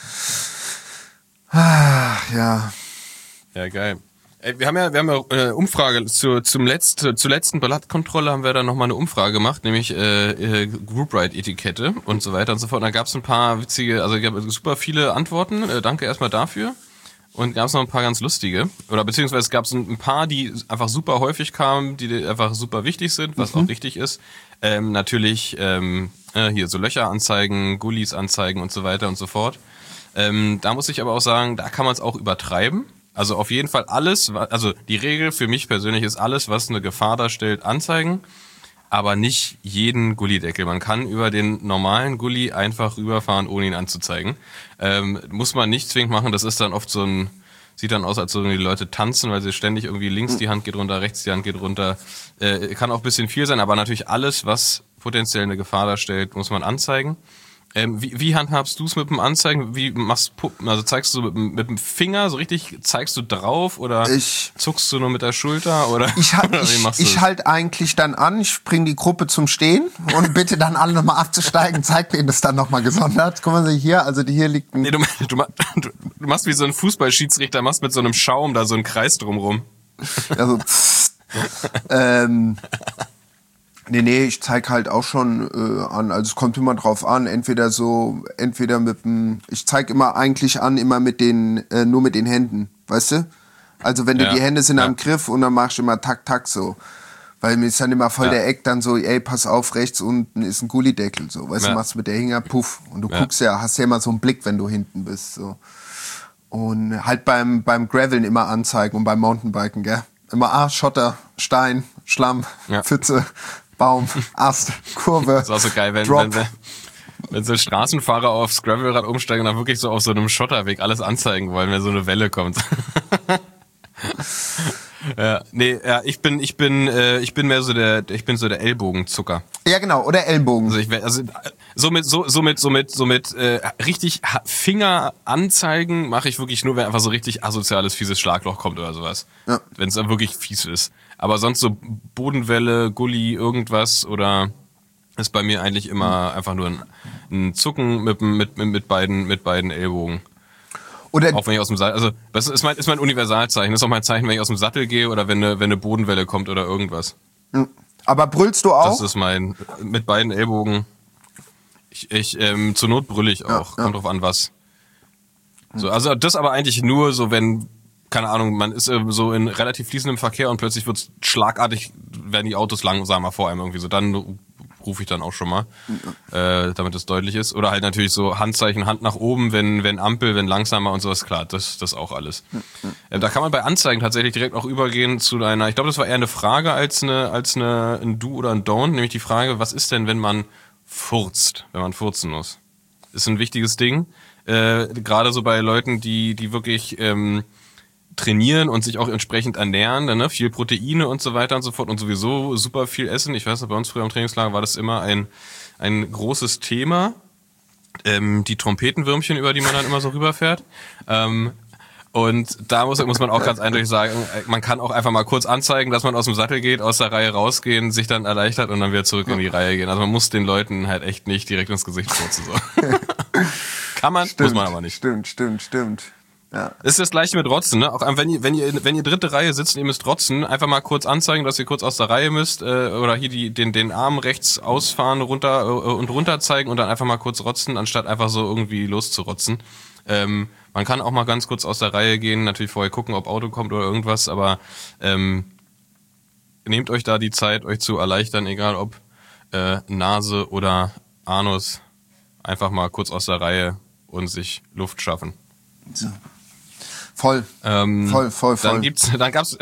Speaker 2: Ja.
Speaker 1: Ja, geil. Wir haben ja Umfrage zur letzten Blattkontrolle haben wir dann nochmal eine Umfrage gemacht, nämlich Group Ride Etikette und so weiter und so fort. Und da gab es ein paar witzige, also es gab super viele Antworten. Danke erstmal dafür. und gab es noch ein paar ganz lustige. Oder beziehungsweise es gab ein paar, die einfach super häufig kamen, die einfach super wichtig sind, was auch richtig ist. Natürlich hier so Löcher anzeigen, Gullis anzeigen und so weiter und so fort. Da muss ich aber auch sagen, da kann man es auch übertreiben. Also auf jeden Fall alles, also die Regel für mich persönlich ist alles, was eine Gefahr darstellt, anzeigen. Aber nicht jeden Gullideckel. Man kann über den normalen Gulli einfach rüberfahren, ohne ihn anzuzeigen. Muss man nicht zwingend machen. Das ist dann oft sieht dann aus, als würden die Leute tanzen, weil sie ständig irgendwie links die Hand geht runter, rechts die Hand geht runter. Kann auch ein bisschen viel sein, aber natürlich alles, was potenziell eine Gefahr darstellt, muss man anzeigen. Wie handhabst du es mit dem Anzeigen? Also zeigst du mit dem Finger so richtig, zeigst du drauf oder zuckst du nur mit der Schulter oder
Speaker 2: ich halte eigentlich dann an, ich bringe die Gruppe zum Stehen und bitte dann alle nochmal abzusteigen, zeig denen das dann nochmal gesondert. Guck mal, hier, also hier liegt ein...
Speaker 1: Nee, du machst wie so ein Fußballschiedsrichter, machst mit so einem Schaum da so einen Kreis drumrum.
Speaker 2: Also, Nee, ich zeig halt auch schon an. Also es kommt immer drauf an, entweder mit dem, ich zeig immer eigentlich an, immer nur mit den Händen, weißt du? Also wenn du die Hände sind am Griff und dann machst du immer tak, tak so. Weil mir ist dann immer voll der Eck dann so, ey, pass auf, rechts unten ist ein Gullideckel, so. Weißt du, machst mit der Hinger, puff. Und du guckst hast ja immer so einen Blick, wenn du hinten bist, so. Und halt beim Graveln immer anzeigen und beim Mountainbiken, gell? Immer, Schotter, Stein, Schlamm, Pfütze, Baum, Ast, Kurve.
Speaker 1: Das ist auch so geil, wenn so Straßenfahrer aufs Gravelrad umsteigen und dann wirklich so auf so einem Schotterweg alles anzeigen wollen, wenn so eine Welle kommt. Ich bin mehr so der Ellbogenzucker.
Speaker 2: Ja, genau, oder Ellbogen.
Speaker 1: Somit richtig Finger anzeigen mache ich wirklich nur, wenn einfach so richtig asoziales, fieses Schlagloch kommt oder sowas. Ja. Wenn es dann wirklich fies ist. Aber sonst so Bodenwelle, Gully, irgendwas oder ist bei mir eigentlich immer einfach nur ein Zucken mit beiden Ellbogen. Oder auch wenn ich aus dem Sattel, also das ist mein Universalzeichen. Das ist auch mein Zeichen, wenn ich aus dem Sattel gehe oder wenn eine Bodenwelle kommt oder irgendwas.
Speaker 2: Aber brüllst du auch?
Speaker 1: Das ist mit beiden Ellbogen. Zur Not brülle ich auch. Kommt drauf an, was. So, also das aber eigentlich nur so, wenn, keine Ahnung, man ist so in relativ fließendem Verkehr und plötzlich wird's schlagartig, werden die Autos langsamer vor einem irgendwie so. Dann rufe ich dann auch schon mal, damit es deutlich ist. Oder halt natürlich so Handzeichen, Hand nach oben, wenn Ampel, wenn langsamer und sowas, klar, das auch alles. Da kann man bei Anzeigen tatsächlich direkt auch übergehen zu einer, ich glaube, das war eher eine Frage als ein Do oder ein Don't, nämlich die Frage, was ist denn, wenn man furzt muss? Ist ein wichtiges Ding, gerade so bei Leuten, die wirklich trainieren und sich auch entsprechend ernähren, ne? Viel Proteine und so weiter und so fort und sowieso super viel essen. Ich weiß noch, bei uns früher im Trainingslager war das immer ein großes Thema. Die Trompetenwürmchen, über die man dann immer so rüberfährt. Und da muss man auch ganz eindeutig sagen, man kann auch einfach mal kurz anzeigen, dass man aus dem Sattel geht, aus der Reihe rausgehen, sich dann erleichtert und dann wieder zurück in die Reihe gehen. Also man muss den Leuten halt echt nicht direkt ins Gesicht furzen. So. Kann man, muss man aber nicht.
Speaker 2: Stimmt. Ja.
Speaker 1: Ist das gleiche mit Rotzen, ne? Auch wenn ihr dritte Reihe sitzt und ihr müsst rotzen, einfach mal kurz anzeigen, dass ihr kurz aus der Reihe müsst, oder hier den Arm rechts ausfahren, runter zeigen und dann einfach mal kurz rotzen, anstatt einfach so irgendwie loszurotzen. Man kann auch mal ganz kurz aus der Reihe gehen, natürlich vorher gucken, ob Auto kommt oder irgendwas, aber nehmt euch da die Zeit, euch zu erleichtern, egal ob Nase oder Anus, einfach mal kurz aus der Reihe und sich Luft schaffen.
Speaker 2: So. Voll.
Speaker 1: Dann gab's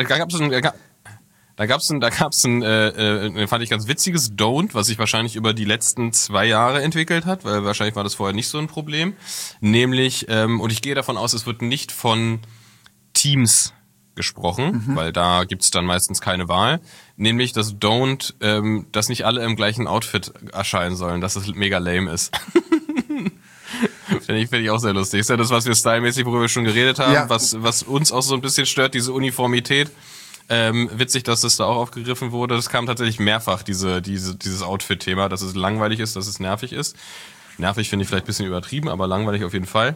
Speaker 1: ein fand ich ganz witziges Don't, was sich wahrscheinlich über die letzten 2 Jahre entwickelt hat, weil wahrscheinlich war das vorher nicht so ein Problem. Nämlich, und ich gehe davon aus, es wird nicht von Teams gesprochen, weil da gibt's dann meistens keine Wahl. Nämlich das Don't, dass nicht alle im gleichen Outfit erscheinen sollen, dass es mega lame ist. Finde ich auch sehr lustig. Ist ja das, was wir stylmäßig, worüber wir schon geredet haben, was uns auch so ein bisschen stört, diese Uniformität. Witzig, dass das da auch aufgegriffen wurde. Das kam tatsächlich mehrfach, dieses Outfit-Thema, dass es langweilig ist, dass es nervig ist. Nervig finde ich vielleicht ein bisschen übertrieben, aber langweilig auf jeden Fall.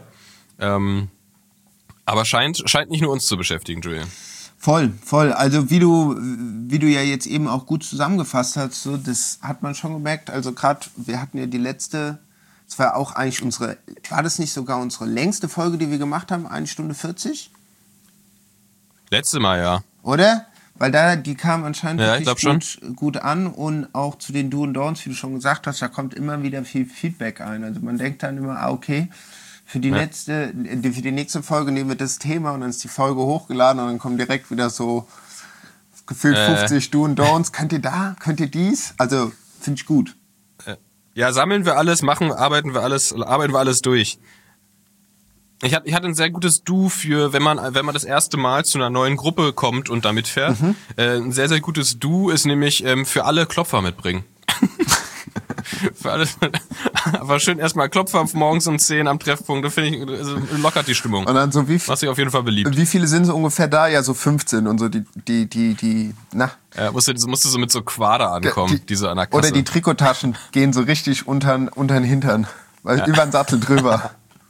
Speaker 1: Aber scheint nicht nur uns zu beschäftigen, Julian.
Speaker 2: Voll. Also wie du ja jetzt eben auch gut zusammengefasst hast, so, das hat man schon gemerkt. Also gerade, wir hatten ja die letzte, das war auch eigentlich war das nicht sogar unsere längste Folge, die wir gemacht haben, 1 Stunde 40?
Speaker 1: Letztes Mal, ja.
Speaker 2: Oder? Weil die kamen anscheinend
Speaker 1: Ja,
Speaker 2: wirklich gut an und auch zu den Do and Don'ts, wie du schon gesagt hast, da kommt immer wieder viel Feedback ein. Also man denkt dann immer, okay, für die nächste Folge nehmen wir das Thema und dann ist die Folge hochgeladen und dann kommen direkt wieder so gefühlt 50 Do and Don'ts. Könnt ihr dies? Also, finde ich gut.
Speaker 1: Ja, sammeln wir alles, arbeiten wir alles durch. Ich hatte ein sehr gutes Do für, wenn man das erste Mal zu einer neuen Gruppe kommt und da mitfährt. Ein sehr, sehr gutes Do ist nämlich für alle Klopfer mitbringen. Für alles. Aber schön erstmal Klopfer morgens um 10 am Treffpunkt, da finde ich, also lockert die Stimmung.
Speaker 2: Und dann so
Speaker 1: was sich auf jeden Fall beliebt.
Speaker 2: Wie viele sind so ungefähr da? Ja, so 15 und so
Speaker 1: Ja, musst du so mit so Quader ankommen, diese an der Kasse.
Speaker 2: Oder die Trikottaschen gehen so richtig unter den Hintern, weil über den Sattel drüber.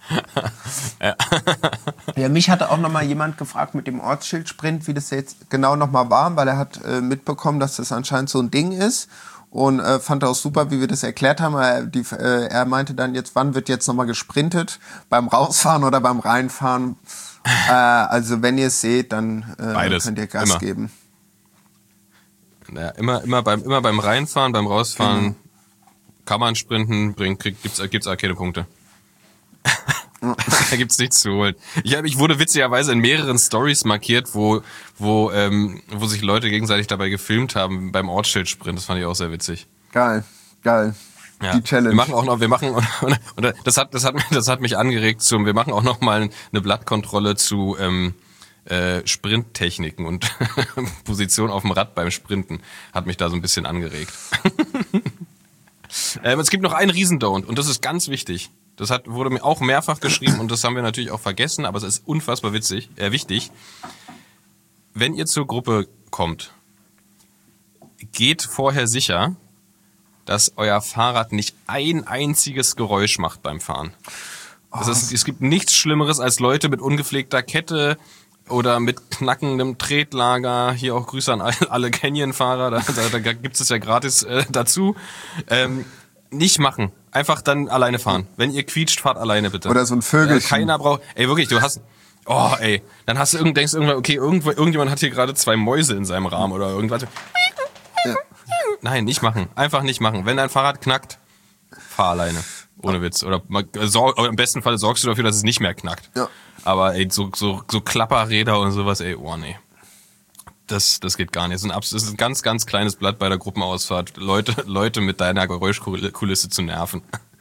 Speaker 2: Ja, mich hatte auch nochmal jemand gefragt mit dem Ortsschildsprint, wie das jetzt genau nochmal war, weil er hat mitbekommen, dass das anscheinend so ein Ding ist und fand auch super, wie wir das erklärt haben. Er meinte dann jetzt, wann wird jetzt nochmal gesprintet? Beim Rausfahren oder beim Reinfahren? Also wenn ihr es seht, dann könnt ihr Gas geben.
Speaker 1: Ja, immer beim Reinfahren, beim Rausfahren kann man sprinten, gibt's Arcade-Punkte. Da gibt's nichts zu holen. Ich wurde witzigerweise in mehreren Stories markiert, wo sich Leute gegenseitig dabei gefilmt haben beim Ortsschildsprint. Das fand ich auch sehr witzig.
Speaker 2: Geil. Ja. Die Challenge.
Speaker 1: Das hat mich angeregt wir machen auch noch mal eine Blattkontrolle zu Sprinttechniken und Position auf dem Rad beim Sprinten. Hat mich da so ein bisschen angeregt. Es gibt noch einen Riesendon't und das ist ganz wichtig. Das wurde mir auch mehrfach geschrieben und das haben wir natürlich auch vergessen, aber es ist unfassbar wichtig. Wenn ihr zur Gruppe kommt, geht vorher sicher, dass euer Fahrrad nicht ein einziges Geräusch macht beim Fahren. Es gibt nichts Schlimmeres als Leute mit ungepflegter Kette oder mit knackendem Tretlager. Hier auch Grüße an alle Canyon-Fahrer, da gibt es ja gratis dazu. Nicht machen. Einfach dann alleine fahren. Wenn ihr quietscht, fahrt alleine bitte.
Speaker 2: Oder so ein Vögelchen.
Speaker 1: Keiner braucht... Ey, wirklich, dann hast du denkst irgendwann, okay, irgendjemand hat hier gerade 2 Mäuse in seinem Rahmen oder irgendwas. Ja. Nein, nicht machen. Einfach nicht machen. Wenn dein Fahrrad knackt, fahr alleine. Ohne Witz. Oder im besten Fall sorgst du dafür, dass es nicht mehr knackt. Ja. Aber ey, so Klapperräder und sowas, nee. Das geht gar nicht. Das ist ein ganz, ganz kleines Blatt bei der Gruppenausfahrt. Leute mit deiner Geräuschkulisse zu nerven.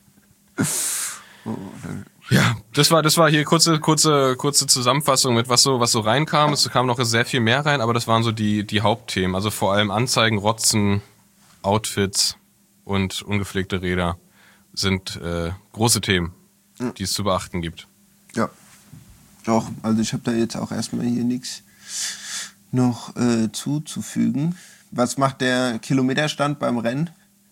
Speaker 1: Ja, das war hier kurze Zusammenfassung mit was so reinkam. Es kam noch sehr viel mehr rein, aber das waren so die Hauptthemen. Also vor allem Anzeigen, Rotzen, Outfits und ungepflegte Räder sind große Themen, die es zu beachten gibt.
Speaker 2: Ja, doch. Also ich habe da jetzt auch erstmal hier nichts noch zuzufügen. Was macht der Kilometerstand beim Rennen?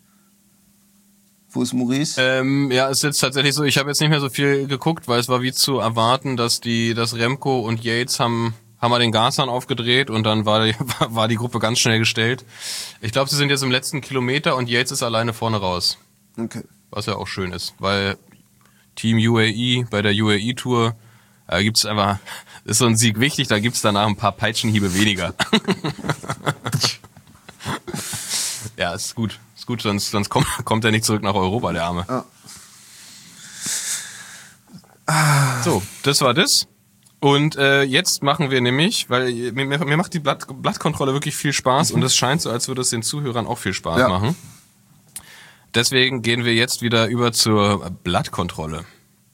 Speaker 2: Wo ist Maurice?
Speaker 1: Ja, es ist jetzt tatsächlich so, ich habe jetzt nicht mehr so viel geguckt, weil es war wie zu erwarten, dass Remco und Yates haben wir den Gashahn aufgedreht und dann war die Gruppe ganz schnell gestellt. Ich glaube, sie sind jetzt im letzten Kilometer und Yates ist alleine vorne raus.
Speaker 2: Okay.
Speaker 1: Was ja auch schön ist, weil Team UAE bei der UAE-Tour gibt's einfach, ist so ein Sieg wichtig, da gibt's danach ein paar Peitschenhiebe weniger. Ja, ist gut, sonst kommt er nicht zurück nach Europa, der Arme.
Speaker 2: Oh.
Speaker 1: So, das war das. Und jetzt machen wir nämlich, weil mir macht die Blattkontrolle wirklich viel Spaß und es scheint so, als würde es den Zuhörern auch viel Spaß machen. Deswegen gehen wir jetzt wieder über zur Blattkontrolle.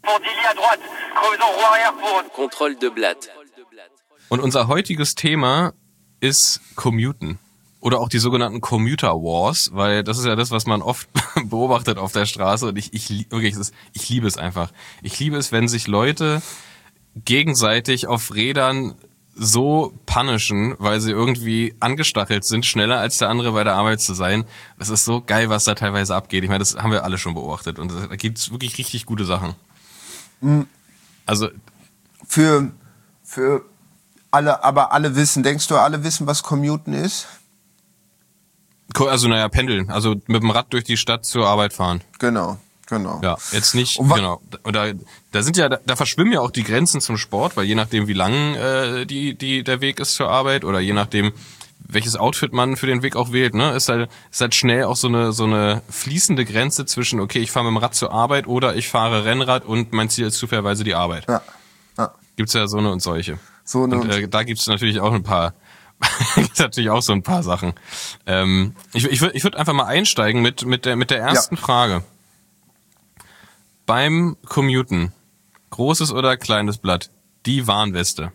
Speaker 4: Contrôle de Blatt.
Speaker 1: Und unser heutiges Thema ist Commuten. Oder auch die sogenannten Commuter Wars, weil das ist ja das, was man oft beobachtet auf der Straße und ich liebe es einfach. Ich liebe es, wenn sich Leute gegenseitig auf Rädern so punishen, weil sie irgendwie angestachelt sind, schneller als der andere bei der Arbeit zu sein. Das ist so geil, was da teilweise abgeht. Ich meine, das haben wir alle schon beobachtet und da gibt's wirklich richtig gute Sachen. Also
Speaker 2: für alle, aber alle wissen, denkst du, alle wissen, was Commuten ist?
Speaker 1: Also pendeln, also mit dem Rad durch die Stadt zur Arbeit fahren.
Speaker 2: Genau. Genau.
Speaker 1: Ja, jetzt nicht, genau. Und da sind ja, da verschwimmen ja auch die Grenzen zum Sport, weil je nachdem, wie lang der Weg ist zur Arbeit oder je nachdem, welches Outfit man für den Weg auch wählt, ne, ist halt schnell auch so eine fließende Grenze zwischen, okay, ich fahre mit dem Rad zur Arbeit oder ich fahre Rennrad und mein Ziel ist zufälligerweise die Arbeit.
Speaker 2: Ja.
Speaker 1: Gibt's ja so eine und solche.
Speaker 2: Und
Speaker 1: da gibt's natürlich auch ein paar Sachen. Ich würd einfach mal einsteigen mit der ersten Frage. Beim Commuten, großes oder kleines Blatt, die Warnweste.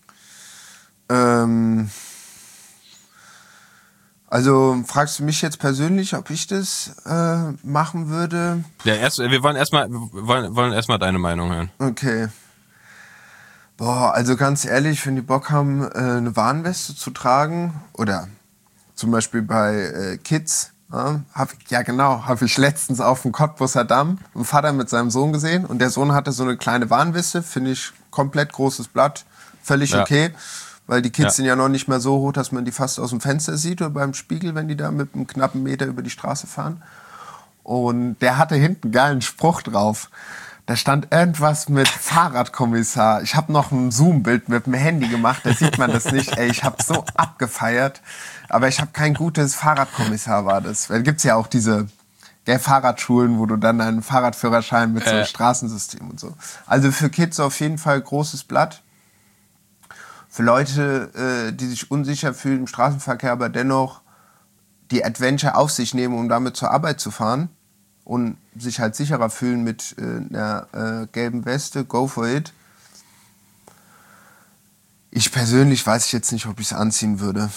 Speaker 2: Also fragst du mich jetzt persönlich, ob ich das machen würde?
Speaker 1: Ja, wir wollen erstmal deine Meinung hören.
Speaker 2: Okay. Boah, also ganz ehrlich, wenn die Bock haben, eine Warnweste zu tragen oder zum Beispiel bei Kids, habe ich letztens auf dem Cottbusser Damm einen Vater mit seinem Sohn gesehen und der Sohn hatte so eine kleine Warnweste, finde ich komplett großes Blatt, völlig okay, weil die Kids sind ja noch nicht mehr so hoch, dass man die fast aus dem Fenster sieht oder beim Spiegel, wenn die da mit einem knappen Meter über die Straße fahren. Und der hatte hinten einen geilen Spruch drauf. Da stand irgendwas mit Fahrradkommissar. Ich habe noch ein Zoom-Bild mit dem Handy gemacht, da sieht man das nicht. Ey, ich habe so abgefeiert. Aber ich habe kein gutes Fahrradkommissar, war das. Weil gibt's ja auch diese Fahrradschulen, wo du dann einen Fahrradführerschein mit so einem Straßensystem und so. Also für Kids auf jeden Fall großes Blatt. Für Leute, die sich unsicher fühlen im Straßenverkehr, aber dennoch die Adventure auf sich nehmen, um damit zur Arbeit zu fahren und sich halt sicherer fühlen mit einer gelben Weste, go for it. Ich persönlich weiß jetzt nicht, ob ich es anziehen würde.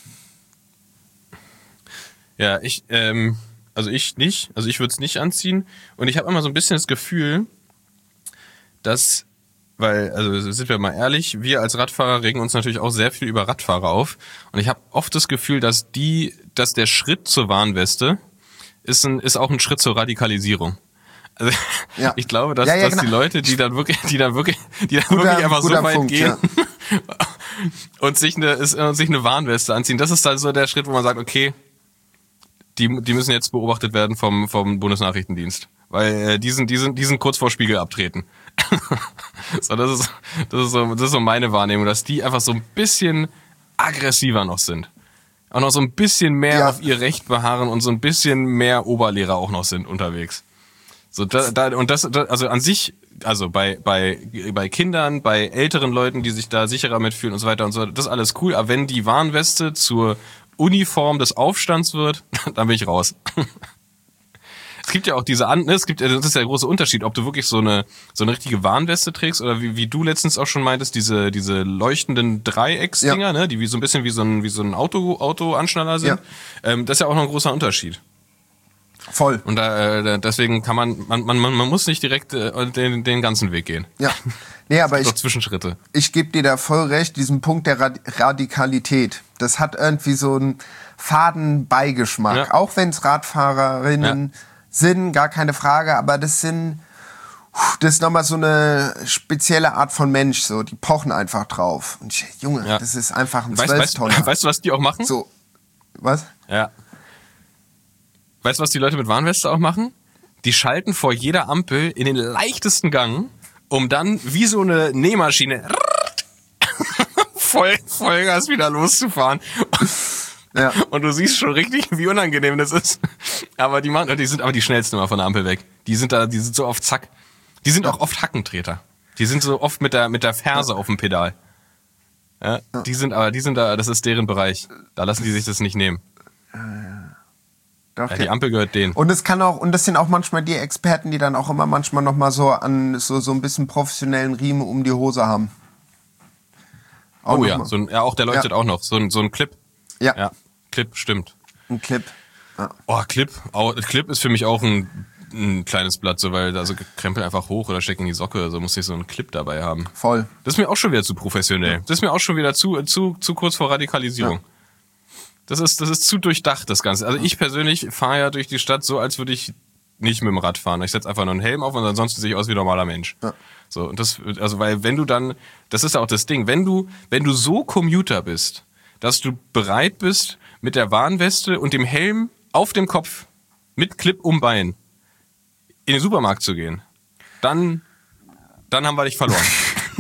Speaker 1: Ja, ich nicht. Also ich würde es nicht anziehen. Und ich habe immer so ein bisschen das Gefühl, dass, also sind wir mal ehrlich, wir als Radfahrer regen uns natürlich auch sehr viel über Radfahrer auf. Und ich habe oft das Gefühl, dass der Schritt zur Warnweste ist auch ein Schritt zur Radikalisierung. Also ich glaube, dass genau. Die Leute, die dann wirklich einfach so weit Punkt, gehen und sich eine Warnweste anziehen, das ist dann so der Schritt, wo man sagt, okay, die müssen jetzt beobachtet werden vom Bundesnachrichtendienst, weil die sind kurz vor Spiegel abtreten. So, das ist so meine Wahrnehmung, dass die einfach so ein bisschen aggressiver noch sind. Auch noch so ein bisschen mehr auf ihr Recht beharren und so ein bisschen mehr Oberlehrer auch noch sind unterwegs. So, also an sich, also bei Kindern, bei älteren Leuten, die sich da sicherer mitfühlen und so weiter und so, das ist alles cool. Aber wenn die Warnweste zur Uniform des Aufstands wird, dann bin ich raus. Es gibt ja auch das ist ja der große Unterschied, ob du wirklich so eine richtige Warnweste trägst oder wie du letztens auch schon meintest, diese leuchtenden Dreiecksdinger, ne, die so ein bisschen wie so ein Autoanschnaller sind. Ja. Das ist ja auch noch ein großer Unterschied.
Speaker 2: Voll.
Speaker 1: Und deswegen kann man muss nicht direkt den ganzen Weg gehen.
Speaker 2: Ja. Nee, aber
Speaker 1: Zwischenschritte.
Speaker 2: Ich gebe dir da voll recht, diesen Punkt der Radikalität. Das hat irgendwie so einen faden Beigeschmack. Ja. Auch wenn es Radfahrerinnen sind, gar keine Frage, aber das ist nochmal so eine spezielle Art von Mensch, so, die pochen einfach drauf. Und Junge, das ist einfach ein 12-Tonner.
Speaker 1: Weißt du, was die auch machen?
Speaker 2: So, was?
Speaker 1: Ja. Weißt du, was die Leute mit Warnweste auch machen? Die schalten vor jeder Ampel in den leichtesten Gang, um dann wie so eine Nähmaschine Vollgas wieder loszufahren. Ja. Und du siehst schon richtig, wie unangenehm das ist. Aber die sind aber die schnellsten immer von der Ampel weg. Die sind so oft zack. Die sind auch oft Hackentreter. Die sind so oft mit der Ferse auf dem Pedal. Ja, die sind da, das ist deren Bereich. Da lassen die sich das nicht nehmen.
Speaker 2: Doch,
Speaker 1: die Ampel gehört denen.
Speaker 2: Und das sind auch manchmal die Experten, die dann auch immer manchmal nochmal so an so ein bisschen professionellen Riemen um die Hose haben.
Speaker 1: Auch auch der leuchtet auch noch. So ein Clip.
Speaker 2: Ja.
Speaker 1: Clip, stimmt.
Speaker 2: Ein Clip. Ja.
Speaker 1: Oh, Clip ist für mich auch ein kleines Blatt, so, weil da so krempel einfach hoch oder steck in die Socke, also muss ich so einen Clip dabei haben.
Speaker 2: Voll.
Speaker 1: Das ist mir auch schon wieder zu professionell. Das ist mir auch schon wieder zu kurz vor Radikalisierung. Ja. Das ist zu durchdacht, das Ganze. Also ich persönlich fahre ja durch die Stadt so, als würde ich nicht mit dem Rad fahren. Ich setze einfach nur einen Helm auf und ansonsten sehe ich aus wie ein normaler Mensch. Ja. So, und weil wenn du dann, das ist ja auch das Ding, wenn du so Commuter bist, dass du bereit bist, mit der Warnweste und dem Helm auf dem Kopf, mit Clip um Bein, in den Supermarkt zu gehen, dann haben wir dich verloren.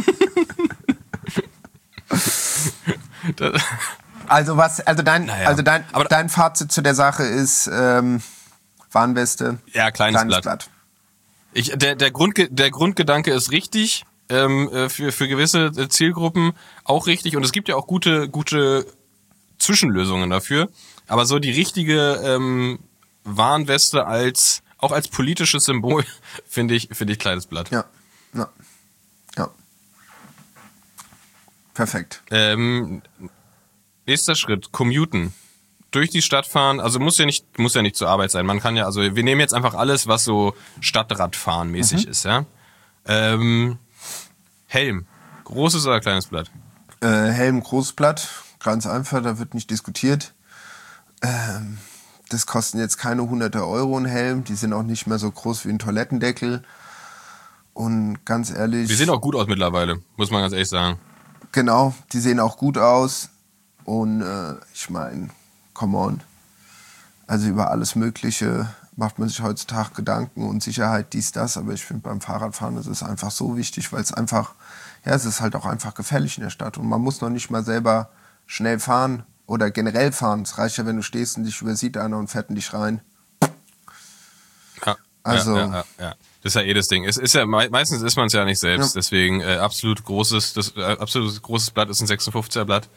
Speaker 2: Dein Fazit zu der Sache ist Warnweste.
Speaker 1: Ja, kleines Blatt. Der Grundgedanke ist richtig, für gewisse Zielgruppen auch richtig, und es gibt ja auch gute Zwischenlösungen dafür, aber so die richtige Warnweste als politisches Symbol finde ich kleines Blatt.
Speaker 2: Ja. Perfekt.
Speaker 1: Nächster Schritt, commuten. Durch die Stadt fahren, also muss ja nicht zur Arbeit sein. Man kann ja, also wir nehmen jetzt einfach alles, was so Stadtradfahren mäßig ist, ja. Helm. Großes oder kleines Blatt?
Speaker 2: Helm, großes Blatt. Ganz einfach, da wird nicht diskutiert. Das kosten jetzt keine 100 Euro ein Helm. Die sind auch nicht mehr so groß wie ein Toilettendeckel. Und ganz ehrlich...
Speaker 1: Die sehen auch gut aus mittlerweile, muss man ganz ehrlich sagen.
Speaker 2: Genau, die sehen auch gut aus. Und ich meine, come on. Also über alles Mögliche macht man sich heutzutage Gedanken und Sicherheit, dies, das. Aber ich finde, beim Fahrradfahren ist es einfach so wichtig, weil es einfach, ja, es ist halt auch einfach gefährlich in der Stadt. Und man muss noch nicht mal selber schnell fahren oder generell fahren. Es reicht ja, wenn du stehst und dich übersieht einer und fährt in dich rein.
Speaker 1: Ja,
Speaker 2: also,
Speaker 1: ja. Das ist ja das Ding. Es ist ja, meistens ist man es ja nicht selbst. Ja. Deswegen absolut großes Blatt ist ein 56er Blatt.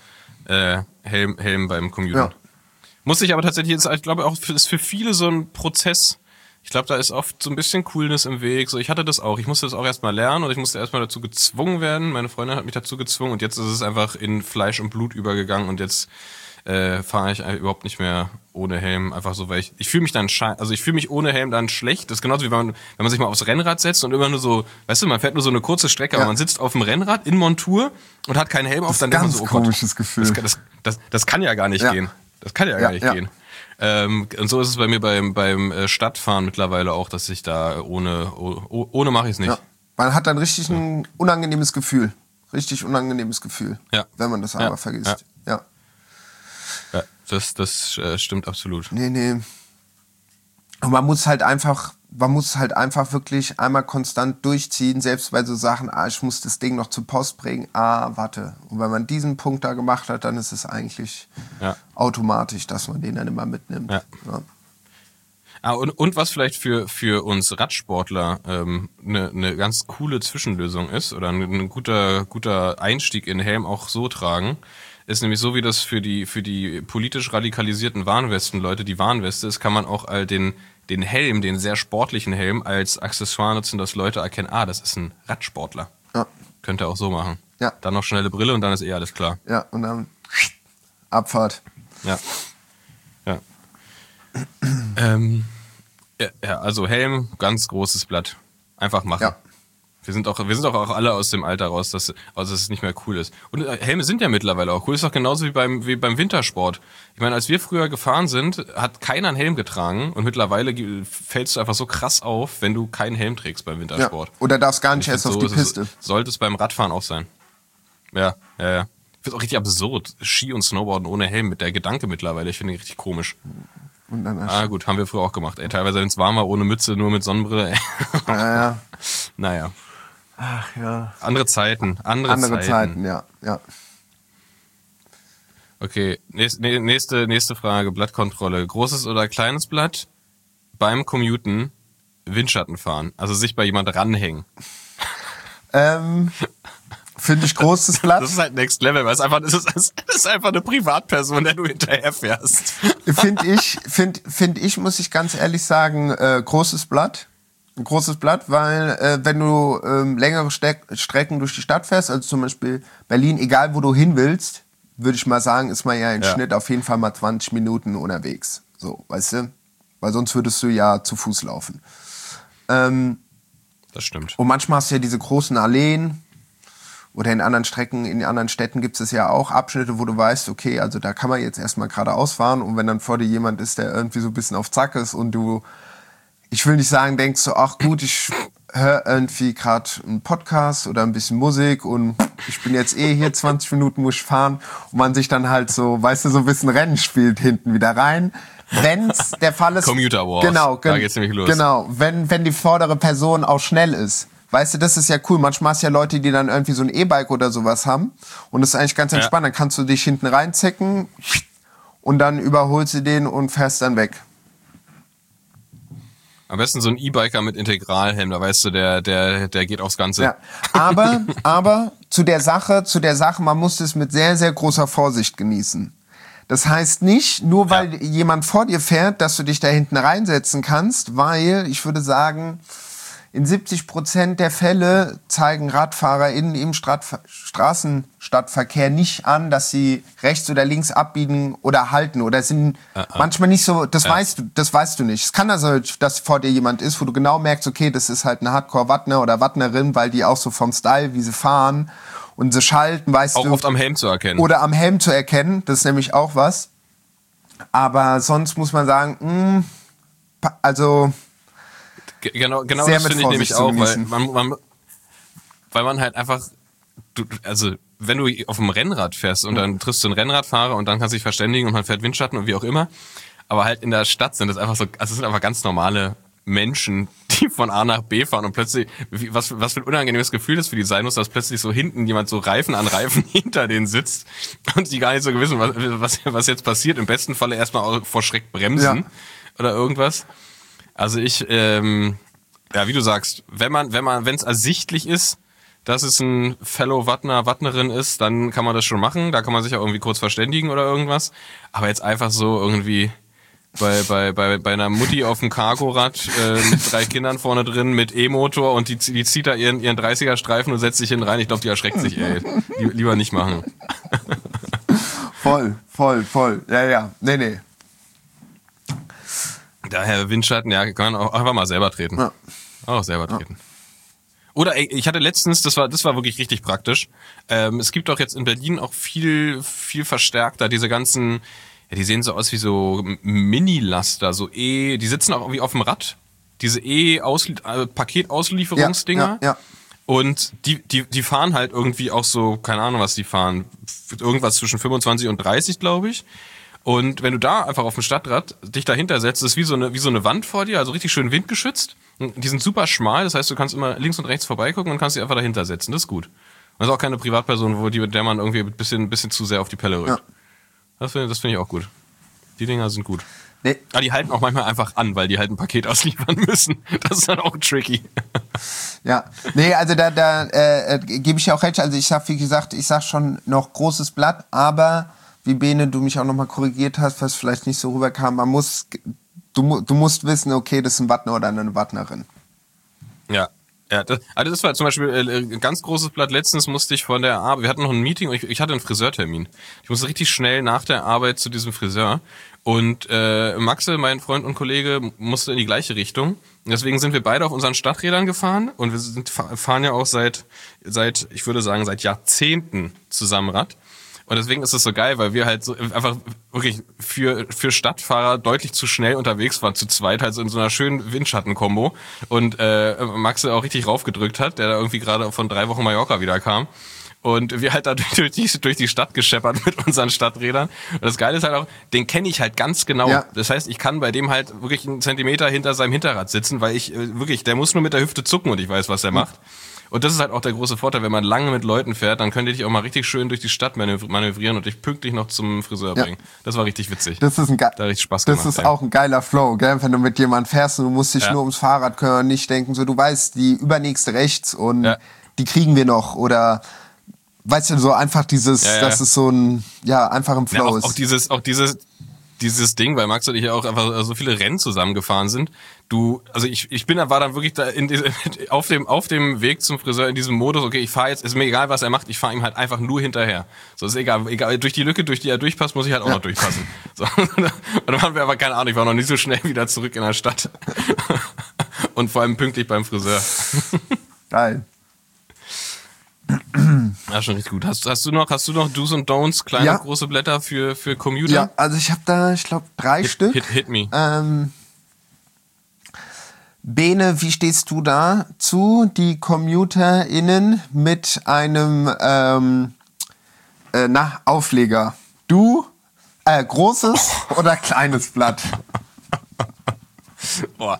Speaker 1: Helm beim Commuten. Ja. Muss ich aber tatsächlich, ich glaube auch, ist für viele so ein Prozess. Ich glaube, da ist oft so ein bisschen Coolness im Weg. So, ich hatte das auch. Ich musste das auch erstmal lernen und ich musste erstmal dazu gezwungen werden. Meine Freundin hat mich dazu gezwungen und jetzt ist es einfach in Fleisch und Blut übergegangen und jetzt fahre ich überhaupt nicht mehr ohne Helm. Einfach so, weil ich fühle mich dann ich fühle mich ohne Helm dann schlecht. Das ist genauso wie wenn man sich mal aufs Rennrad setzt und immer nur so, weißt du, man fährt nur so eine kurze Strecke, aber man sitzt auf dem Rennrad in Montur und hat keinen Helm auf, dann denkt man so, oh Gott,
Speaker 2: komisches Gefühl.
Speaker 1: Das kann ja gar nicht gehen. Das kann ja gar nicht gehen. Und so ist es bei mir beim Stadtfahren mittlerweile auch, dass ich da ohne mache ich es nicht.
Speaker 2: Ja. Man hat dann richtig ein unangenehmes Gefühl. Richtig unangenehmes Gefühl, wenn man das einmal vergisst. Ja.
Speaker 1: Ja, das stimmt absolut.
Speaker 2: Nee. Und man muss halt einfach wirklich einmal konstant durchziehen, selbst bei so Sachen, ich muss das Ding noch zur Post bringen, warte. Und wenn man diesen Punkt da gemacht hat, dann ist es eigentlich automatisch, dass man den dann immer mitnimmt.
Speaker 1: Ja. Und was vielleicht für uns Radsportler eine ganz coole Zwischenlösung ist oder ein guter Einstieg in Helm auch so tragen, ist nämlich so, wie das für die politisch radikalisierten Warnwesten-Leute die Warnweste ist, kann man auch den Helm, den sehr sportlichen Helm, als Accessoire nutzen, dass Leute erkennen, das ist ein Radsportler. Ja. Könnte auch so machen. Ja. Dann noch schnelle Brille und dann ist alles klar.
Speaker 2: Ja, und dann Abfahrt.
Speaker 1: Ja. Also Helm, ganz großes Blatt. Einfach machen. Ja. Wir sind auch alle aus dem Alter raus, dass es nicht mehr cool ist. Und Helme sind ja mittlerweile auch cool. Ist doch genauso wie beim Wintersport. Ich meine, als wir früher gefahren sind, hat keiner einen Helm getragen. Und mittlerweile fällst du einfach so krass auf, wenn du keinen Helm trägst beim Wintersport.
Speaker 2: Ja. Oder darfst gar nicht erst auf die Piste.
Speaker 1: Sollte es beim Radfahren auch sein. Ja. Ich finde es auch richtig absurd. Ski und Snowboarden ohne Helm, mit der Gedanke mittlerweile. Ich finde ihn richtig komisch. Und dann gut, haben wir früher auch gemacht. Teilweise, wenn es warm war, ohne Mütze, nur mit Sonnenbrille. Naja.
Speaker 2: Ach ja.
Speaker 1: Andere Zeiten.
Speaker 2: Ja.
Speaker 1: Okay, nächste Frage, Blattkontrolle. Großes oder kleines Blatt beim Commuten, Windschatten fahren, also sich bei jemand ranhängen.
Speaker 2: Finde ich großes Blatt.
Speaker 1: Das ist halt Next Level, weil das ist einfach eine Privatperson, der du hinterher fährst.
Speaker 2: Finde ich, muss ich ganz ehrlich sagen, großes Blatt. Ein großes Blatt, weil wenn du längere Strecken durch die Stadt fährst, also zum Beispiel Berlin, egal wo du hin willst, würde ich mal sagen, ist man ja im Schnitt auf jeden Fall mal 20 Minuten unterwegs. So, weißt du? Weil sonst würdest du ja zu Fuß laufen.
Speaker 1: Das stimmt.
Speaker 2: Und manchmal hast du ja diese großen Alleen oder in anderen Städten gibt es ja auch Abschnitte, wo du weißt, okay, also da kann man jetzt erstmal geradeaus fahren und wenn dann vor dir jemand ist, der irgendwie so ein bisschen auf Zack ist und ich will nicht sagen, denkst du, ach gut, ich höre irgendwie gerade einen Podcast oder ein bisschen Musik und ich bin jetzt hier 20 Minuten muss ich fahren und man sich dann halt so, weißt du, so ein bisschen Rennen spielt hinten wieder rein. Wenn's der Fall ist.
Speaker 1: Commuter Wars.
Speaker 2: Genau,
Speaker 1: da geht's nämlich los.
Speaker 2: Genau, wenn die vordere Person auch schnell ist. Weißt du, das ist ja cool. Manchmal hast du ja Leute, die dann irgendwie so ein E-Bike oder sowas haben. Und das ist eigentlich ganz entspannt. Dann kannst du dich hinten reinzecken und dann überholst du den und fährst dann weg.
Speaker 1: Am besten so ein E-Biker mit Integralhelm, da weißt du, der geht aufs Ganze.
Speaker 2: Ja. Aber zu der Sache, man muss es mit sehr, sehr großer Vorsicht genießen. Das heißt nicht, nur weil jemand vor dir fährt, dass du dich da hinten reinsetzen kannst, weil ich würde sagen, in 70% der Fälle zeigen RadfahrerInnen im Straßenstadtverkehr nicht an, dass sie rechts oder links abbiegen oder halten oder sind manchmal nicht so, das weißt du nicht. Es kann also, dass vor dir jemand ist, wo du genau merkst, okay, das ist halt eine Hardcore-Wattner oder Wattnerin, weil die auch so vom Style, wie sie fahren und sie schalten, weißt du.
Speaker 1: Auch oft am Helm zu erkennen.
Speaker 2: Oder am Helm zu erkennen, das ist nämlich auch was. Aber sonst muss man sagen, also
Speaker 1: Genau das finde ich nämlich auch, weil man halt einfach, also wenn du auf dem Rennrad fährst und dann triffst du einen Rennradfahrer und dann kannst du dich verständigen und man fährt Windschatten und wie auch immer, aber halt in der Stadt sind das einfach so, also es sind einfach ganz normale Menschen, die von A nach B fahren und plötzlich, was für ein unangenehmes Gefühl das für die sein muss, dass plötzlich so hinten jemand so Reifen an Reifen hinter denen sitzt und die gar nicht so wissen, was jetzt passiert. Im besten Falle erstmal auch vor Schreck bremsen oder irgendwas. Also wie du sagst, wenn es ersichtlich ist, dass es ein Fellow Wattnerin ist, dann kann man das schon machen. Da kann man sich auch irgendwie kurz verständigen oder irgendwas. Aber jetzt einfach so irgendwie bei einer Mutti auf dem Cargorad mit 3 Kindern vorne drin mit E-Motor und die zieht da ihren 30er Streifen und setzt sich hin rein. Ich glaube, die erschreckt sich, ey. Lieber nicht machen.
Speaker 2: Voll. Ja. Nee.
Speaker 1: Daher Windschatten, ja, kann man auch einfach mal selber treten. Ja. Auch selber treten. Oder ich hatte letztens, das war wirklich richtig praktisch. Es gibt auch jetzt in Berlin auch viel verstärkter diese ganzen, ja, die sehen so aus wie so Mini-Laster, die sitzen auch irgendwie auf dem Rad. Diese Paketauslieferungsdinger.
Speaker 2: Ja.
Speaker 1: Und die fahren halt irgendwie auch so, keine Ahnung, was die fahren. Irgendwas zwischen 25 und 30, glaube ich. Und wenn du da einfach auf dem Stadtrad dich dahinter setzt, ist wie so eine Wand vor dir, also richtig schön windgeschützt. Die sind super schmal, das heißt, du kannst immer links und rechts vorbeigucken und kannst dich einfach dahinter setzen. Das ist gut. Das ist auch keine Privatperson, mit der man irgendwie ein bisschen zu sehr auf die Pelle rückt. Ja. Das finde ich auch gut. Die Dinger sind gut. Nee. Aber die halten auch manchmal einfach an, weil die halt ein Paket ausliefern müssen. Das ist dann auch tricky.
Speaker 2: Ja, nee, also da gebe ich ja auch recht. Also ich sag schon noch großes Blatt, aber wie Bene, du mich auch nochmal korrigiert hast, was vielleicht nicht so rüberkam, du musst wissen, okay, das ist ein Wattner oder eine Wattnerin.
Speaker 1: Ja, das war zum Beispiel ein ganz großes Blatt. Letztens musste ich von der Arbeit, wir hatten noch ein Meeting und ich hatte einen Friseurtermin. Ich musste richtig schnell nach der Arbeit zu diesem Friseur und Maxe, mein Freund und Kollege, musste in die gleiche Richtung. Und deswegen sind wir beide auf unseren Stadträdern gefahren und wir fahren ja auch seit ich würde sagen, seit Jahrzehnten zusammen Rad. Und deswegen ist es so geil, weil wir halt so einfach wirklich für Stadtfahrer deutlich zu schnell unterwegs waren, zu zweit, halt so in so einer schönen Windschatten-Kombo. Und Maxe auch richtig raufgedrückt hat, der da irgendwie gerade von 3 Wochen Mallorca wieder kam. Und wir halt da durch die Stadt gescheppert mit unseren Stadträdern. Und das Geile ist halt auch, den kenne ich halt ganz genau. Ja. Das heißt, ich kann bei dem halt wirklich einen Zentimeter hinter seinem Hinterrad sitzen, weil der muss nur mit der Hüfte zucken und ich weiß, was er macht. Und das ist halt auch der große Vorteil, wenn man lange mit Leuten fährt, dann könnt ihr dich auch mal richtig schön durch die Stadt manövrieren und dich pünktlich noch zum Friseur bringen. Das war richtig witzig.
Speaker 2: Da hat richtig Spaß gemacht. Das ist auch ein geiler Flow, gell? Wenn du mit jemandem fährst und du musst dich nur ums Fahrrad kümmern, nicht denken, so du weißt, die übernächste rechts und die kriegen wir noch oder weißt du, so einfach dieses, dass es so ein, einfach im Flow ist.
Speaker 1: Auch dieses Ding, weil Max und ich ja auch einfach so viele Rennen zusammengefahren sind. Ich war dann wirklich da auf dem Weg zum Friseur in diesem Modus, okay, ich fahre jetzt, ist mir egal, was er macht, ich fahre ihm halt einfach nur hinterher. So, ist egal, durch die Lücke, durch die er durchpasst, muss ich halt auch noch durchpassen. So. Und dann waren wir aber, keine Ahnung, ich war noch nicht so schnell wieder zurück in der Stadt. Und vor allem pünktlich beim Friseur.
Speaker 2: Geil.
Speaker 1: Ja, schon richtig gut. Hast du noch Do's und Don'ts, kleine, große Blätter für Commuter?
Speaker 2: Ja, also ich habe da, ich glaube, 3 Stück.
Speaker 1: Hit me.
Speaker 2: Bene, wie stehst du dazu, die CommuterInnen mit einem Aufleger? Du, großes oder kleines Blatt?
Speaker 1: Boah,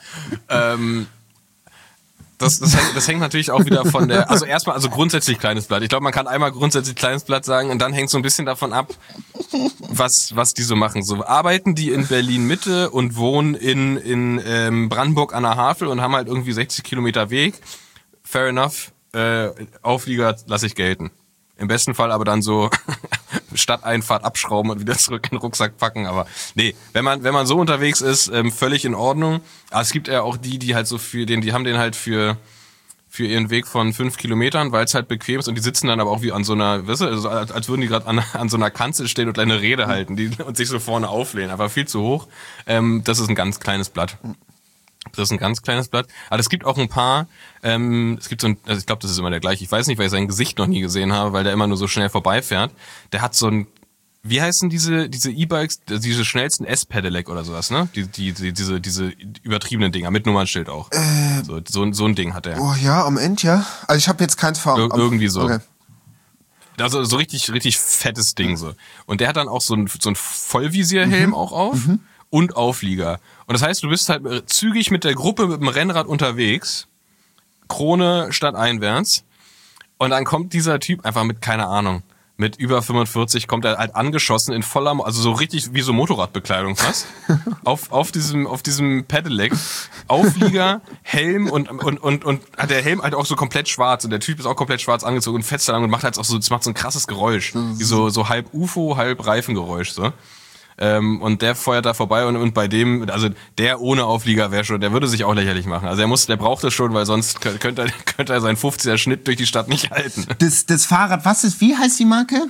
Speaker 1: das hängt natürlich auch wieder von der, also erstmal, also grundsätzlich kleines Blatt. Ich glaube, man kann einmal grundsätzlich kleines Blatt sagen und dann hängt so ein bisschen davon ab, was die so machen. So arbeiten die in Berlin Mitte und wohnen in Brandenburg an der Havel und haben halt irgendwie 60 Kilometer Weg. Fair enough, Auflieger lasse ich gelten. Im besten Fall aber dann so Stadteinfahrt abschrauben und wieder zurück in den Rucksack packen. Aber nee, wenn man so unterwegs ist, völlig in Ordnung. Aber es gibt ja auch die halt so die haben den halt für ihren Weg von 5 Kilometern, weil es halt bequem ist und die sitzen dann aber auch wie an so einer, weißt du, also als würden die gerade an so einer Kanzel stehen und eine Rede halten und sich so vorne auflehnen. Aber viel zu hoch. Das ist ein ganz kleines Blatt. Das ist ein ganz kleines Blatt. Aber es gibt auch ein paar, es gibt so ein, also ich glaube, das ist immer der gleiche. Ich weiß nicht, weil ich sein Gesicht noch nie gesehen habe, weil der immer nur so schnell vorbeifährt. Der hat so ein, wie heißen diese E-Bikes, diese schnellsten S-Pedelec oder sowas, ne? Diese übertriebenen Dinger, mit Nummernschild auch. So ein Ding hat er.
Speaker 2: Oh ja, am Ende, ja. Also ich habe jetzt keins fahren.
Speaker 1: Irgendwie so.
Speaker 2: Okay.
Speaker 1: Also so richtig fettes Ding so. Und der hat dann auch so ein Vollvisierhelm auch auf. Und Auflieger. Und das heißt, du bist halt zügig mit der Gruppe mit dem Rennrad unterwegs, Krone stadteinwärts, und dann kommt dieser Typ einfach mit, keine Ahnung, mit über 45 kommt er halt angeschossen in voller, also so richtig wie so Motorradbekleidung fast, auf diesem Pedelec, Auflieger, Helm und hat der Helm halt auch so komplett schwarz und der Typ ist auch komplett schwarz angezogen und fetzt da lang und macht halt auch so, das macht so ein krasses Geräusch, wie so halb UFO, halb Reifengeräusch, so. Und der feuert da vorbei und bei dem, also der ohne Auflieger wäre schon, der würde sich auch lächerlich machen. Also der braucht es schon, weil sonst könnte er seinen 50er Schnitt durch die Stadt nicht halten.
Speaker 2: Das Fahrrad, wie heißt die Marke?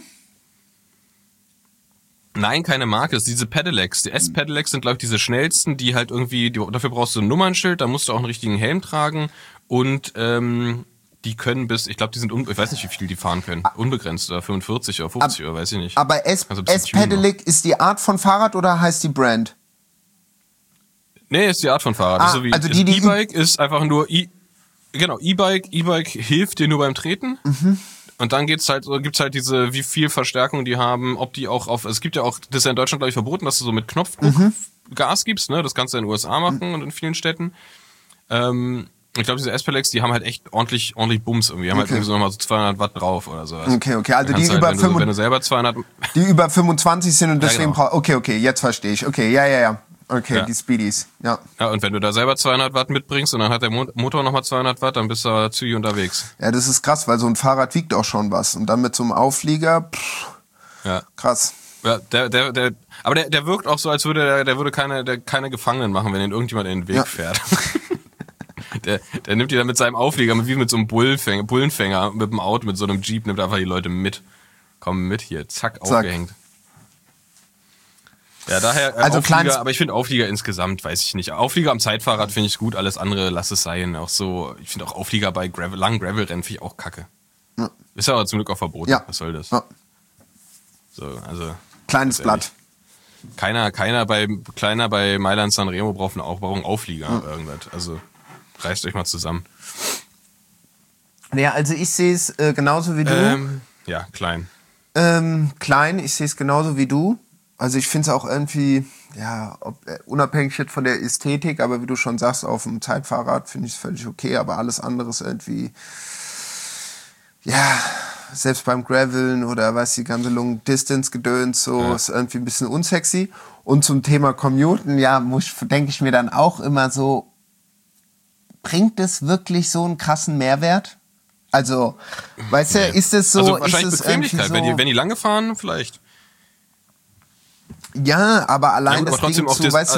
Speaker 1: Nein, keine Marke, es ist diese Pedelecs. Die S-Pedelecs sind, glaube ich, diese schnellsten, die halt irgendwie, dafür brauchst du ein Nummernschild, da musst du auch einen richtigen Helm tragen und die können ich glaube, die sind, ich weiß nicht, wie viel die fahren können. Unbegrenzt oder 45 oder 50 oder weiß ich nicht.
Speaker 2: Aber S-Pedelec ist die Art von Fahrrad oder heißt die Brand?
Speaker 1: Nee, ist die Art von Fahrrad. Also E-Bike ist einfach nur E-Bike hilft dir nur beim Treten. Und dann gibt's halt diese, wie viel Verstärkung die haben, ob die auch es gibt ja auch, das ist ja in Deutschland, glaube ich, verboten, dass du so mit Knopfdruck Gas gibst, ne? Das kannst du in den USA machen und in vielen Städten. Ich glaube, diese S-Pedelecs, die haben halt echt ordentlich Bums irgendwie. Die haben halt irgendwie so nochmal so 200 Watt drauf oder sowas.
Speaker 2: Okay. Also die über
Speaker 1: halt, wenn du selber 200...
Speaker 2: Die über 25 sind und deswegen
Speaker 1: genau.
Speaker 2: Okay, jetzt verstehe ich. Okay, ja. Okay,
Speaker 1: ja.
Speaker 2: Die Speedies, ja.
Speaker 1: Ja, und wenn du da selber 200 Watt mitbringst und dann hat der Motor nochmal 200 Watt, dann bist du zügig unterwegs.
Speaker 2: Ja, das ist krass, weil so ein Fahrrad wiegt auch schon was. Und dann mit so einem Auflieger,
Speaker 1: ja.
Speaker 2: Krass.
Speaker 1: Ja, aber der wirkt auch so, als würde der würde keine Gefangenen machen, wenn ihn irgendjemand in den Weg fährt. Der nimmt die dann mit seinem Auflieger, wie mit so einem Bullenfänger, mit dem Auto, mit so einem Jeep, nimmt einfach die Leute mit. Komm mit hier, zack. Aufgehängt. Ja, daher
Speaker 2: also
Speaker 1: Auflieger, aber ich finde Auflieger insgesamt, weiß ich nicht. Auflieger am Zeitfahrrad finde ich gut, alles andere lass es sein. Auch so, ich finde auch Auflieger bei langen Gravel-Rennen finde ich auch kacke. Ja. Ist aber zum Glück auch verboten.
Speaker 2: Ja.
Speaker 1: Was soll das?
Speaker 2: Ja.
Speaker 1: So, also.
Speaker 2: Kleines Blatt.
Speaker 1: Keiner bei Mailand Sanremo braucht einen Auflieger oder irgendwas. Also. Reißt euch mal zusammen.
Speaker 2: Ja, also ich sehe es genauso wie du.
Speaker 1: Ja, klein.
Speaker 2: Klein, ich sehe es genauso wie du. Also ich finde es auch irgendwie, ja, unabhängig jetzt von der Ästhetik, aber wie du schon sagst, auf dem Zeitfahrrad finde ich es völlig okay, aber alles andere ist irgendwie, ja, selbst beim Graveln oder die ganze Long-Distance-Gedöns, ist irgendwie ein bisschen unsexy. Und zum Thema Commuten, ja, denke ich mir dann auch immer so, bringt es wirklich so einen krassen Mehrwert? Also, weißt du, ist es so...
Speaker 1: Also wahrscheinlich
Speaker 2: ist es
Speaker 1: Bequemlichkeit,
Speaker 2: so,
Speaker 1: wenn die lange fahren, vielleicht.
Speaker 2: Ja, aber allein
Speaker 1: ja,
Speaker 2: das
Speaker 1: aber trotzdem
Speaker 2: Ding zu, weißt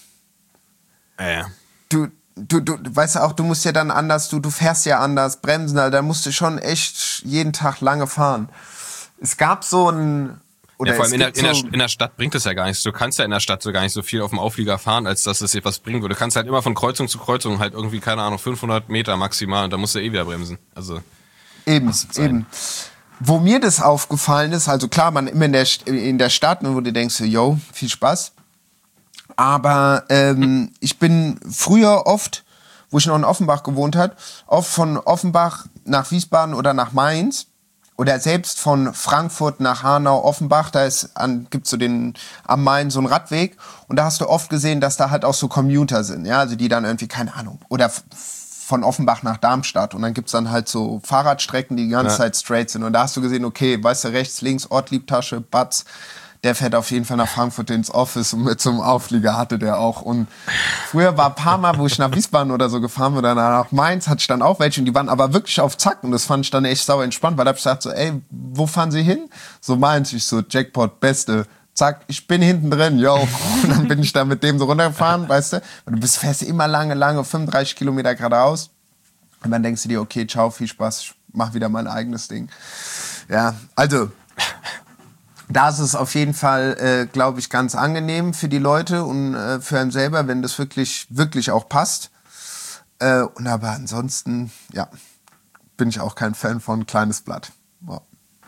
Speaker 2: du, du weißt ja auch, du musst ja dann anders, du fährst ja anders, bremsen, da musst du schon echt jeden Tag lange fahren. Es gab so ein... Oder
Speaker 1: ja, vor allem in der Stadt bringt es ja gar nichts. Du kannst ja in der Stadt so gar nicht so viel auf dem Auflieger fahren, als dass es dir was bringen würde. Du kannst halt immer von Kreuzung zu Kreuzung halt irgendwie, keine Ahnung, 500 Meter maximal und da musst du wieder bremsen. Also
Speaker 2: Eben. Wo mir das aufgefallen ist, also klar, man immer in der Stadt, wo du denkst, yo, viel Spaß. Aber ich bin früher oft, wo ich noch in Offenbach gewohnt habe, oft von Offenbach nach Wiesbaden oder nach Mainz oder selbst von Frankfurt nach Hanau, Offenbach, gibt's so am Main so einen Radweg und da hast du oft gesehen, dass da halt auch so Commuter sind, ja, also die dann irgendwie, keine Ahnung, oder von Offenbach nach Darmstadt und dann gibt's dann halt so Fahrradstrecken, die ganze Zeit straight sind und da hast du gesehen, okay, weißt du, rechts, links, Ortliebtasche, Batz, der fährt auf jeden Fall nach Frankfurt ins Office und mit so einem Auflieger hatte der auch. Und früher war ein paar Mal, wo ich nach Wiesbaden oder so gefahren bin oder nach Mainz, hatte ich dann auch welche und die waren aber wirklich auf Zack und das fand ich dann echt sauer entspannt, weil da hab ich gesagt so, ey, wo fahren Sie hin? So Mainz, ich so, Jackpot, Beste. Zack, ich bin hinten drin, yo. Und dann bin ich da mit dem so runtergefahren, weißt du. Und du fährst immer lange, 35 Kilometer geradeaus. Und dann denkst du dir, okay, ciao, viel Spaß, ich mach wieder mein eigenes Ding. Ja, also... Da ist es auf jeden Fall, glaube ich, ganz angenehm für die Leute und für einen selber, wenn das wirklich, wirklich auch passt. Und aber ansonsten, ja, bin ich auch kein Fan von kleines Blatt. Wow.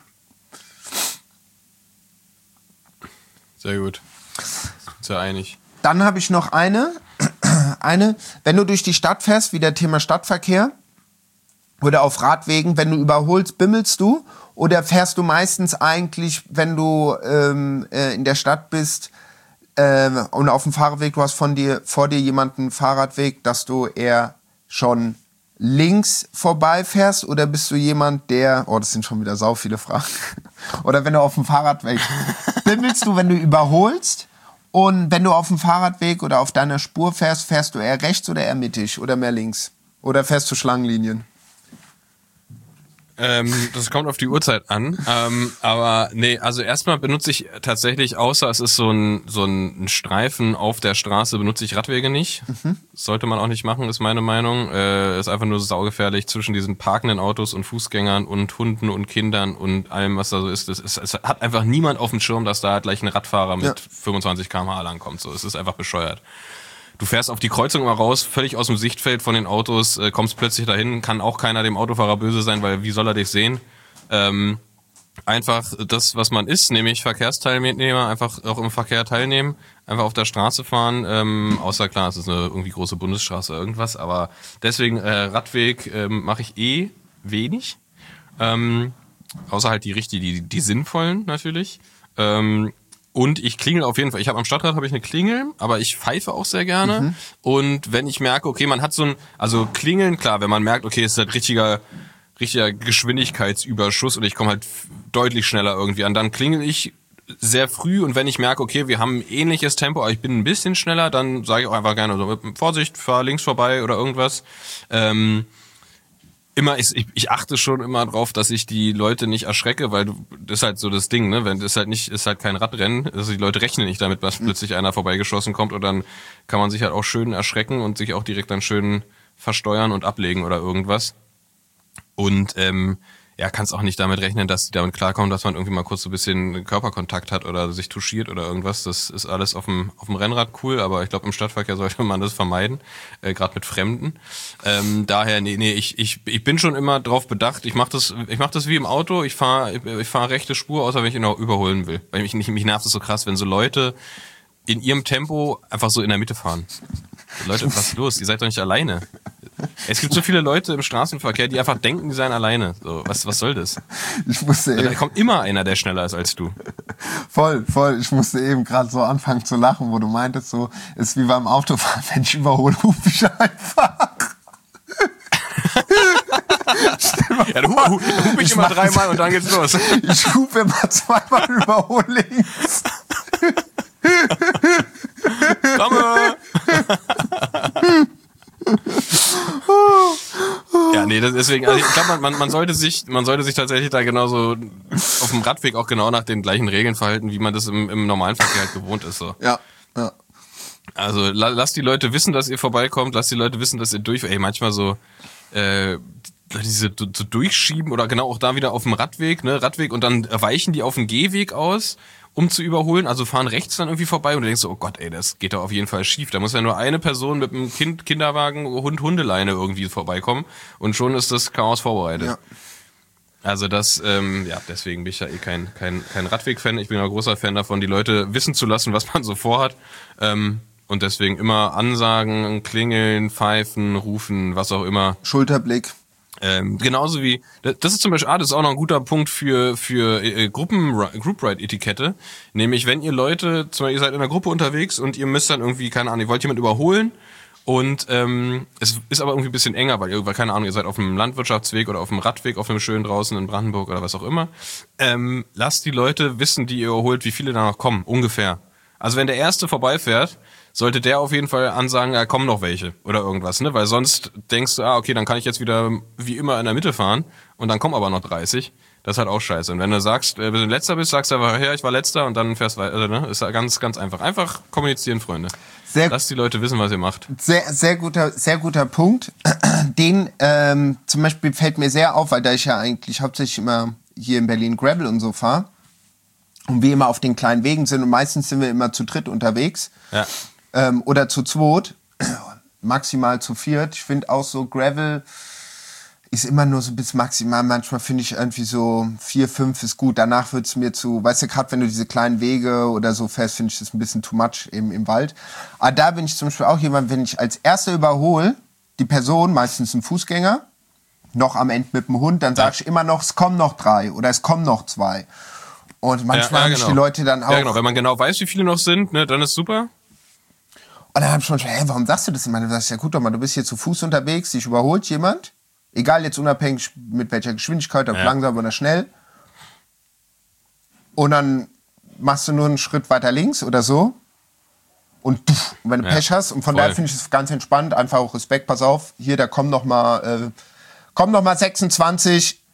Speaker 1: Sehr gut. Sehr einig.
Speaker 2: Dann habe ich noch eine, wenn du durch die Stadt fährst, wieder Thema Stadtverkehr oder auf Radwegen, wenn du überholst, bimmelst du? Oder fährst du meistens eigentlich, wenn du in der Stadt bist und auf dem Fahrradweg, du hast vor dir jemanden Fahrradweg, dass du eher schon links vorbeifährst? Oder bist du jemand, das sind schon wieder sau viele Fragen. Oder wenn du auf dem Fahrradweg, bimmelst du, wenn du überholst? Und wenn du auf dem Fahrradweg oder auf deiner Spur fährst du eher rechts oder eher mittig oder mehr links? Oder fährst du Schlangenlinien?
Speaker 1: Das kommt auf die Uhrzeit an. Aber nee, also erstmal benutze ich tatsächlich, außer es ist so ein Streifen auf der Straße, benutze ich Radwege nicht. Das sollte man auch nicht machen, ist meine Meinung. Ist einfach nur saugefährlich zwischen diesen parkenden Autos und Fußgängern und Hunden und Kindern und allem, was da so ist. Es hat einfach niemand auf dem Schirm, dass da gleich ein Radfahrer mit 25 km/h langkommt. So, es ist einfach bescheuert. Du fährst auf die Kreuzung mal raus, völlig aus dem Sichtfeld von den Autos, kommst plötzlich dahin, kann auch keiner dem Autofahrer böse sein, weil wie soll er dich sehen? Einfach das, was man ist, nämlich Verkehrsteilnehmer, einfach auch im Verkehr teilnehmen, einfach auf der Straße fahren, außer klar, es ist eine irgendwie große Bundesstraße oder irgendwas, aber deswegen Radweg mache ich wenig, außer halt die sinnvollen natürlich. Und ich klingel auf jeden Fall. Ich habe am Stadtrat eine Klingel, aber ich pfeife auch sehr gerne. Und wenn ich merke, okay, man hat also klingeln, klar, wenn man merkt, okay, es ist halt richtiger Geschwindigkeitsüberschuss und ich komme halt deutlich schneller irgendwie an, dann klingel ich sehr früh und wenn ich merke, okay, wir haben ein ähnliches Tempo, aber ich bin ein bisschen schneller, dann sage ich auch einfach gerne so, Vorsicht, fahr links vorbei oder irgendwas. Ich achte schon immer drauf, dass ich die Leute nicht erschrecke, weil das ist halt so das Ding, ne? Wenn das ist halt kein Radrennen, also die Leute rechnen nicht damit, dass plötzlich einer vorbeigeschossen kommt und dann kann man sich halt auch schön erschrecken und sich auch direkt dann schön versteuern und ablegen oder irgendwas. Und kannst auch nicht damit rechnen, dass die damit klarkommen, dass man irgendwie mal kurz so ein bisschen Körperkontakt hat oder sich touchiert oder irgendwas. Das ist alles auf dem Rennrad cool, aber ich glaube, im Stadtverkehr sollte man das vermeiden, gerade mit Fremden. Daher, ich bin schon immer drauf bedacht. Ich mach das wie im Auto. Ich fahr rechte Spur, außer wenn ich ihn auch überholen will. Weil mich nervt es so krass, wenn so Leute in ihrem Tempo einfach so in der Mitte fahren. Leute, was ist los? Ihr seid doch nicht alleine. Es gibt so viele Leute im Straßenverkehr, die einfach denken, die seien alleine. So, was soll das? Da kommt immer einer, der schneller ist als du.
Speaker 2: Voll. Ich musste eben gerade so anfangen zu lachen, wo du meintest, so ist wie beim Autofahren, wenn ich überhole, rufe ich einfach.
Speaker 1: Ja, du hub mich immer dreimal und dann geht's los.
Speaker 2: Ich rufe immer zweimal überhol links.
Speaker 1: Ja, nee, deswegen, also ich glaube, man sollte sich tatsächlich da genauso auf dem Radweg auch genau nach den gleichen Regeln verhalten, wie man das im normalen Verkehr halt gewohnt ist. So.
Speaker 2: Ja.
Speaker 1: Also lasst die Leute wissen, dass ihr vorbeikommt, lasst die Leute wissen, dass ihr manchmal so diese so durchschieben oder genau auch da wieder auf dem Radweg und dann weichen die auf den Gehweg aus, um zu überholen, also fahren rechts dann irgendwie vorbei und du denkst so, oh Gott, ey, das geht doch auf jeden Fall schief. Da muss ja nur eine Person mit einem Kinderwagen, Hundeleine irgendwie vorbeikommen und schon ist das Chaos vorbereitet. Ja. Also das, deswegen bin ich ja kein Radweg-Fan. Ich bin ja großer Fan davon, die Leute wissen zu lassen, was man so vorhat. Und deswegen immer ansagen, klingeln, pfeifen, rufen, was auch immer.
Speaker 2: Schulterblick.
Speaker 1: Genauso wie, das ist zum Beispiel, das ist auch noch ein guter Punkt für Group-Ride-Etikette. Nämlich, wenn ihr Leute, zum Beispiel ihr seid in einer Gruppe unterwegs und ihr müsst dann irgendwie, keine Ahnung, ihr wollt jemanden überholen und es ist aber irgendwie ein bisschen enger, weil keine Ahnung, ihr seid auf einem Landwirtschaftsweg oder auf einem Radweg, auf einem schönen draußen in Brandenburg oder was auch immer. Lasst die Leute wissen, die ihr überholt, wie viele da noch kommen, ungefähr. Also wenn der Erste vorbeifährt, sollte der auf jeden Fall ansagen, ja, kommen noch welche oder irgendwas, ne? Weil sonst denkst du, okay, dann kann ich jetzt wieder wie immer in der Mitte fahren und dann kommen aber noch 30. Das ist halt auch scheiße. Und wenn du sagst, wenn du letzter bist, sagst du einfach, ja, ich war letzter und dann fährst weiter, ne? Ist ja ganz, ganz einfach. Einfach kommunizieren, Freunde. Lasst die Leute wissen, was ihr macht.
Speaker 2: Sehr guter Punkt. Den zum Beispiel fällt mir sehr auf, weil da ich ja eigentlich hauptsächlich immer hier in Berlin Gravel und so fahre und wir immer auf den kleinen Wegen sind und meistens sind wir immer zu dritt unterwegs.
Speaker 1: Ja.
Speaker 2: Oder zu zweit, maximal zu viert. Ich finde auch so Gravel ist immer nur so bis maximal. Manchmal finde ich irgendwie so 4, 5 ist gut. Danach wird es mir zu, weißt du, gerade wenn du diese kleinen Wege oder so fährst, finde ich das ein bisschen too much im Wald. Aber da bin ich zum Beispiel auch jemand, wenn ich als Erster überhole, die Person, meistens ein Fußgänger, noch am Ende mit dem Hund, dann sage ich immer noch, es kommen noch 3 oder es kommen noch 2. Und manchmal haben die Leute dann auch...
Speaker 1: Ja, genau. Wenn man genau weiß, wie viele noch sind, ne, dann ist super.
Speaker 2: Und dann hab ich schon gedacht, warum sagst du das immer? Du sagst, ja gut, doch mal, du bist hier zu Fuß unterwegs, dich überholt jemand, egal jetzt unabhängig mit welcher Geschwindigkeit, ob langsam oder schnell. Und dann machst du nur einen Schritt weiter links oder so. Und wenn du Pech hast, und von daher finde ich es ganz entspannt, einfach auch Respekt, pass auf, hier, da kommen noch mal 26.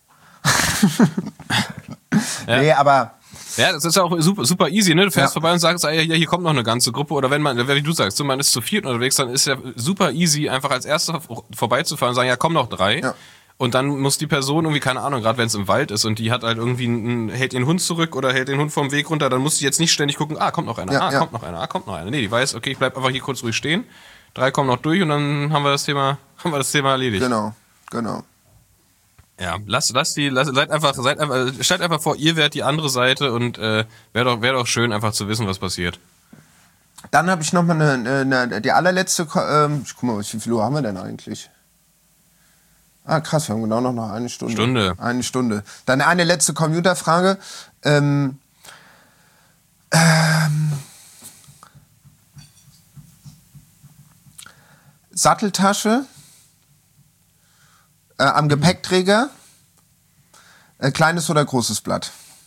Speaker 2: Nee, aber...
Speaker 1: Ja, das ist ja auch super, super easy, ne? Du fährst vorbei und sagst, ja, hier kommt noch eine ganze Gruppe. Oder wenn man, wie du sagst, so, man ist zu viert unterwegs, dann ist ja super easy, einfach als Erster vorbeizufahren und sagen, ja, kommen noch 3. Ja. Und dann muss die Person irgendwie, keine Ahnung, gerade wenn es im Wald ist und die hat halt irgendwie hält den Hund zurück oder hält den Hund vom Weg runter, dann muss die jetzt nicht ständig gucken, kommt noch einer, kommt noch einer, kommt noch einer. Nee, die weiß, okay, ich bleib einfach hier kurz ruhig stehen. 3 kommen noch durch und dann haben wir das Thema erledigt.
Speaker 2: Genau.
Speaker 1: Ja, stellt einfach vor, ihr wärt die andere Seite und wäre doch schön, einfach zu wissen, was passiert.
Speaker 2: Dann habe ich noch mal die allerletzte, ich guck mal, wie viel Uhr haben wir denn eigentlich? Ah, krass, wir haben genau noch eine Stunde. Eine Stunde. Dann eine letzte Computerfrage. Satteltasche am Gepäckträger, kleines oder großes Blatt?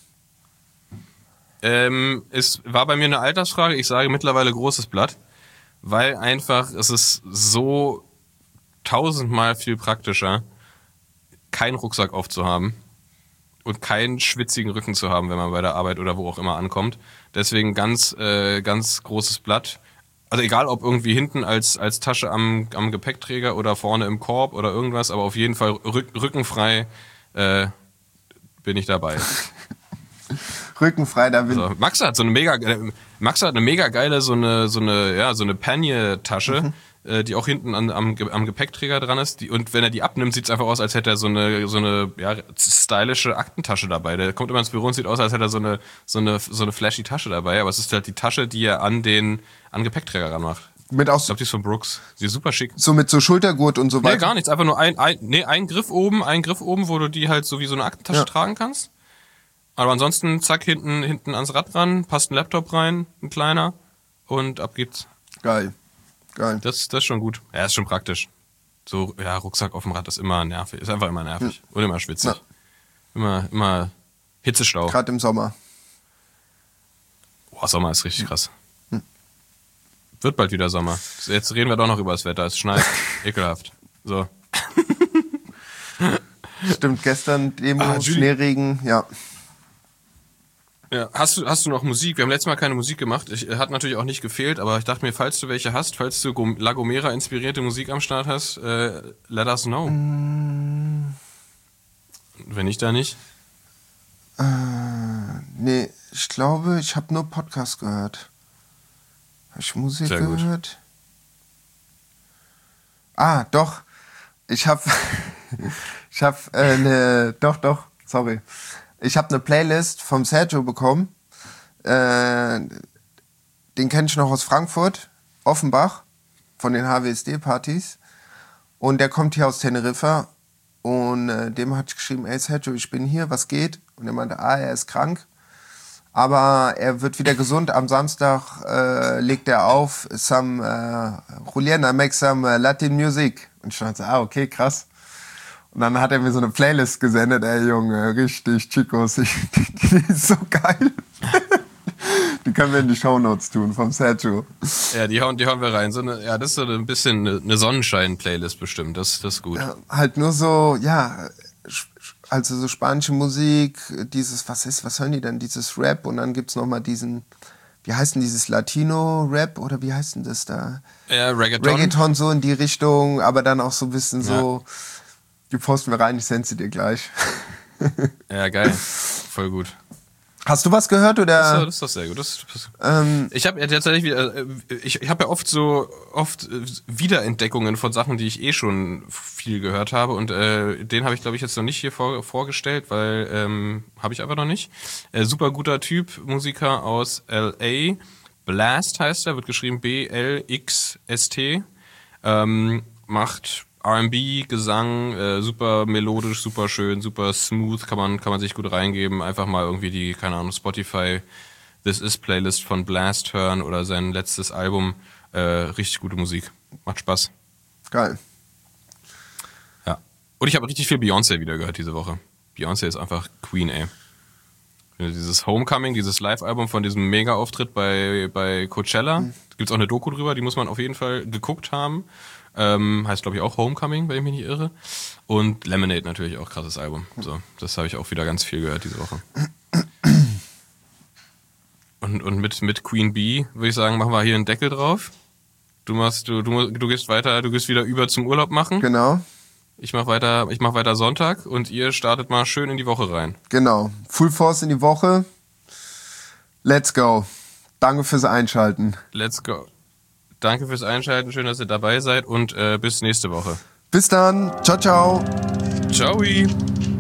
Speaker 1: Es war bei mir eine Altersfrage. Ich sage mittlerweile großes Blatt, weil einfach es ist so 1000-mal viel praktischer, keinen Rucksack aufzuhaben und keinen schwitzigen Rücken zu haben, wenn man bei der Arbeit oder wo auch immer ankommt. Deswegen ganz großes Blatt. Also egal, ob irgendwie hinten als Tasche am Gepäckträger oder vorne im Korb oder irgendwas, aber auf jeden Fall rückenfrei bin ich dabei.
Speaker 2: Rückenfrei, da bin ich.
Speaker 1: Also, Max hat eine mega geile so eine Panier-Tasche, die auch hinten am Gepäckträger dran ist. Und wenn er die abnimmt, sieht es einfach aus, als hätte er so eine stylische Aktentasche dabei. Der kommt immer ins Büro und sieht aus, als hätte er so eine flashy Tasche dabei. Aber es ist halt die Tasche, die er an Gepäckträger ranmacht. Ich glaube, die ist von Brooks. Sie ist super schick.
Speaker 2: So mit so Schultergurt und so weiter?
Speaker 1: Nee, gar nichts. Einfach nur ein Griff oben, wo du die halt so wie so eine Aktentasche tragen kannst. Aber ansonsten, zack, hinten ans Rad ran, passt ein Laptop rein, ein kleiner, und ab geht's.
Speaker 2: Geil.
Speaker 1: Das ist schon gut. Ja, ist schon praktisch. So, ja, Rucksack auf dem Rad ist immer nervig. Ist einfach immer nervig. Und immer schwitzig. Ja. Immer Hitzestau.
Speaker 2: Gerade im Sommer.
Speaker 1: Boah, Sommer ist richtig krass. Wird bald wieder Sommer. Jetzt reden wir doch noch über das Wetter. Es schneit. Ekelhaft. So.
Speaker 2: Stimmt, gestern Demo, Schneeregen, ja.
Speaker 1: Ja, hast du noch Musik? Wir haben letztes Mal keine Musik gemacht. Hat natürlich auch nicht gefehlt, aber ich dachte mir, falls du welche hast, falls du La Gomera inspirierte Musik am Start hast, let us know. Wenn nicht, dann nicht.
Speaker 2: Nee, ich glaube, ich habe nur Podcast gehört. Habe ich Musik
Speaker 1: Sehr gut.
Speaker 2: gehört? Doch. Ich habe sorry. Ich habe eine Playlist vom Sergio bekommen. Den kenne ich noch aus Frankfurt. Offenbach von den HWSD-Partys. Und der kommt hier aus Teneriffa. Und dem hat ich geschrieben, ey Sergio, ich bin hier, was geht? Und er meinte, er ist krank. Aber er wird wieder gesund. Am Samstag legt er auf, Juliana makes some Latin Music. Und ich dachte, okay, krass. Und dann hat er mir so eine Playlist gesendet, ey Junge, richtig, Chicos, die ist so geil. Die können wir in die Shownotes tun, vom Sergio.
Speaker 1: Ja, die hauen wir rein. Das ist so ein bisschen eine Sonnenschein-Playlist bestimmt, das ist gut.
Speaker 2: Ja, halt nur so, also so spanische Musik, was hören die denn, dieses Rap und dann gibt's nochmal diesen, wie heißt denn dieses Latino-Rap oder wie heißt denn das da?
Speaker 1: Ja, Reggaeton.
Speaker 2: Reggaeton so in die Richtung, aber dann auch so ein bisschen so, die posten wir rein, ich sende sie dir gleich.
Speaker 1: Ja, geil, voll gut.
Speaker 2: Hast du was gehört oder?
Speaker 1: Das ist doch sehr gut. Ich habe ja tatsächlich ich habe ja oft Wiederentdeckungen von Sachen, die ich schon viel gehört habe und den habe ich glaube ich jetzt noch nicht hier vorgestellt, weil habe ich einfach noch nicht. Super guter Typ, Musiker aus LA, Blast heißt er, wird geschrieben BLXST, macht R&B, Gesang, super melodisch, super schön, super smooth, kann man sich gut reingeben. Einfach mal irgendwie die, keine Ahnung, Spotify This Is Playlist von Blast hören oder sein letztes Album. Richtig gute Musik. Macht Spaß.
Speaker 2: Geil.
Speaker 1: Ja. Und ich habe richtig viel Beyoncé wieder gehört diese Woche. Beyoncé ist einfach Queen, ey. Dieses Homecoming, dieses Live-Album von diesem Mega-Auftritt bei Coachella. Da gibt's auch eine Doku drüber, die muss man auf jeden Fall geguckt haben. Heißt, glaube ich, auch Homecoming, wenn ich mich nicht irre. Und Lemonade natürlich auch, krasses Album. So, das habe ich auch wieder ganz viel gehört diese Woche. Und mit Queen Bee, würde ich sagen, machen wir hier einen Deckel drauf. Du gehst weiter, du gehst wieder über zum Urlaub machen.
Speaker 2: Genau.
Speaker 1: Ich mach weiter Sonntag und ihr startet mal schön in die Woche rein.
Speaker 2: Genau. Full Force in die Woche. Let's go. Danke fürs Einschalten.
Speaker 1: Let's go. Danke fürs Einschalten, schön, dass ihr dabei seid und bis nächste Woche.
Speaker 2: Bis dann. Ciao, ciao.
Speaker 1: Ciao.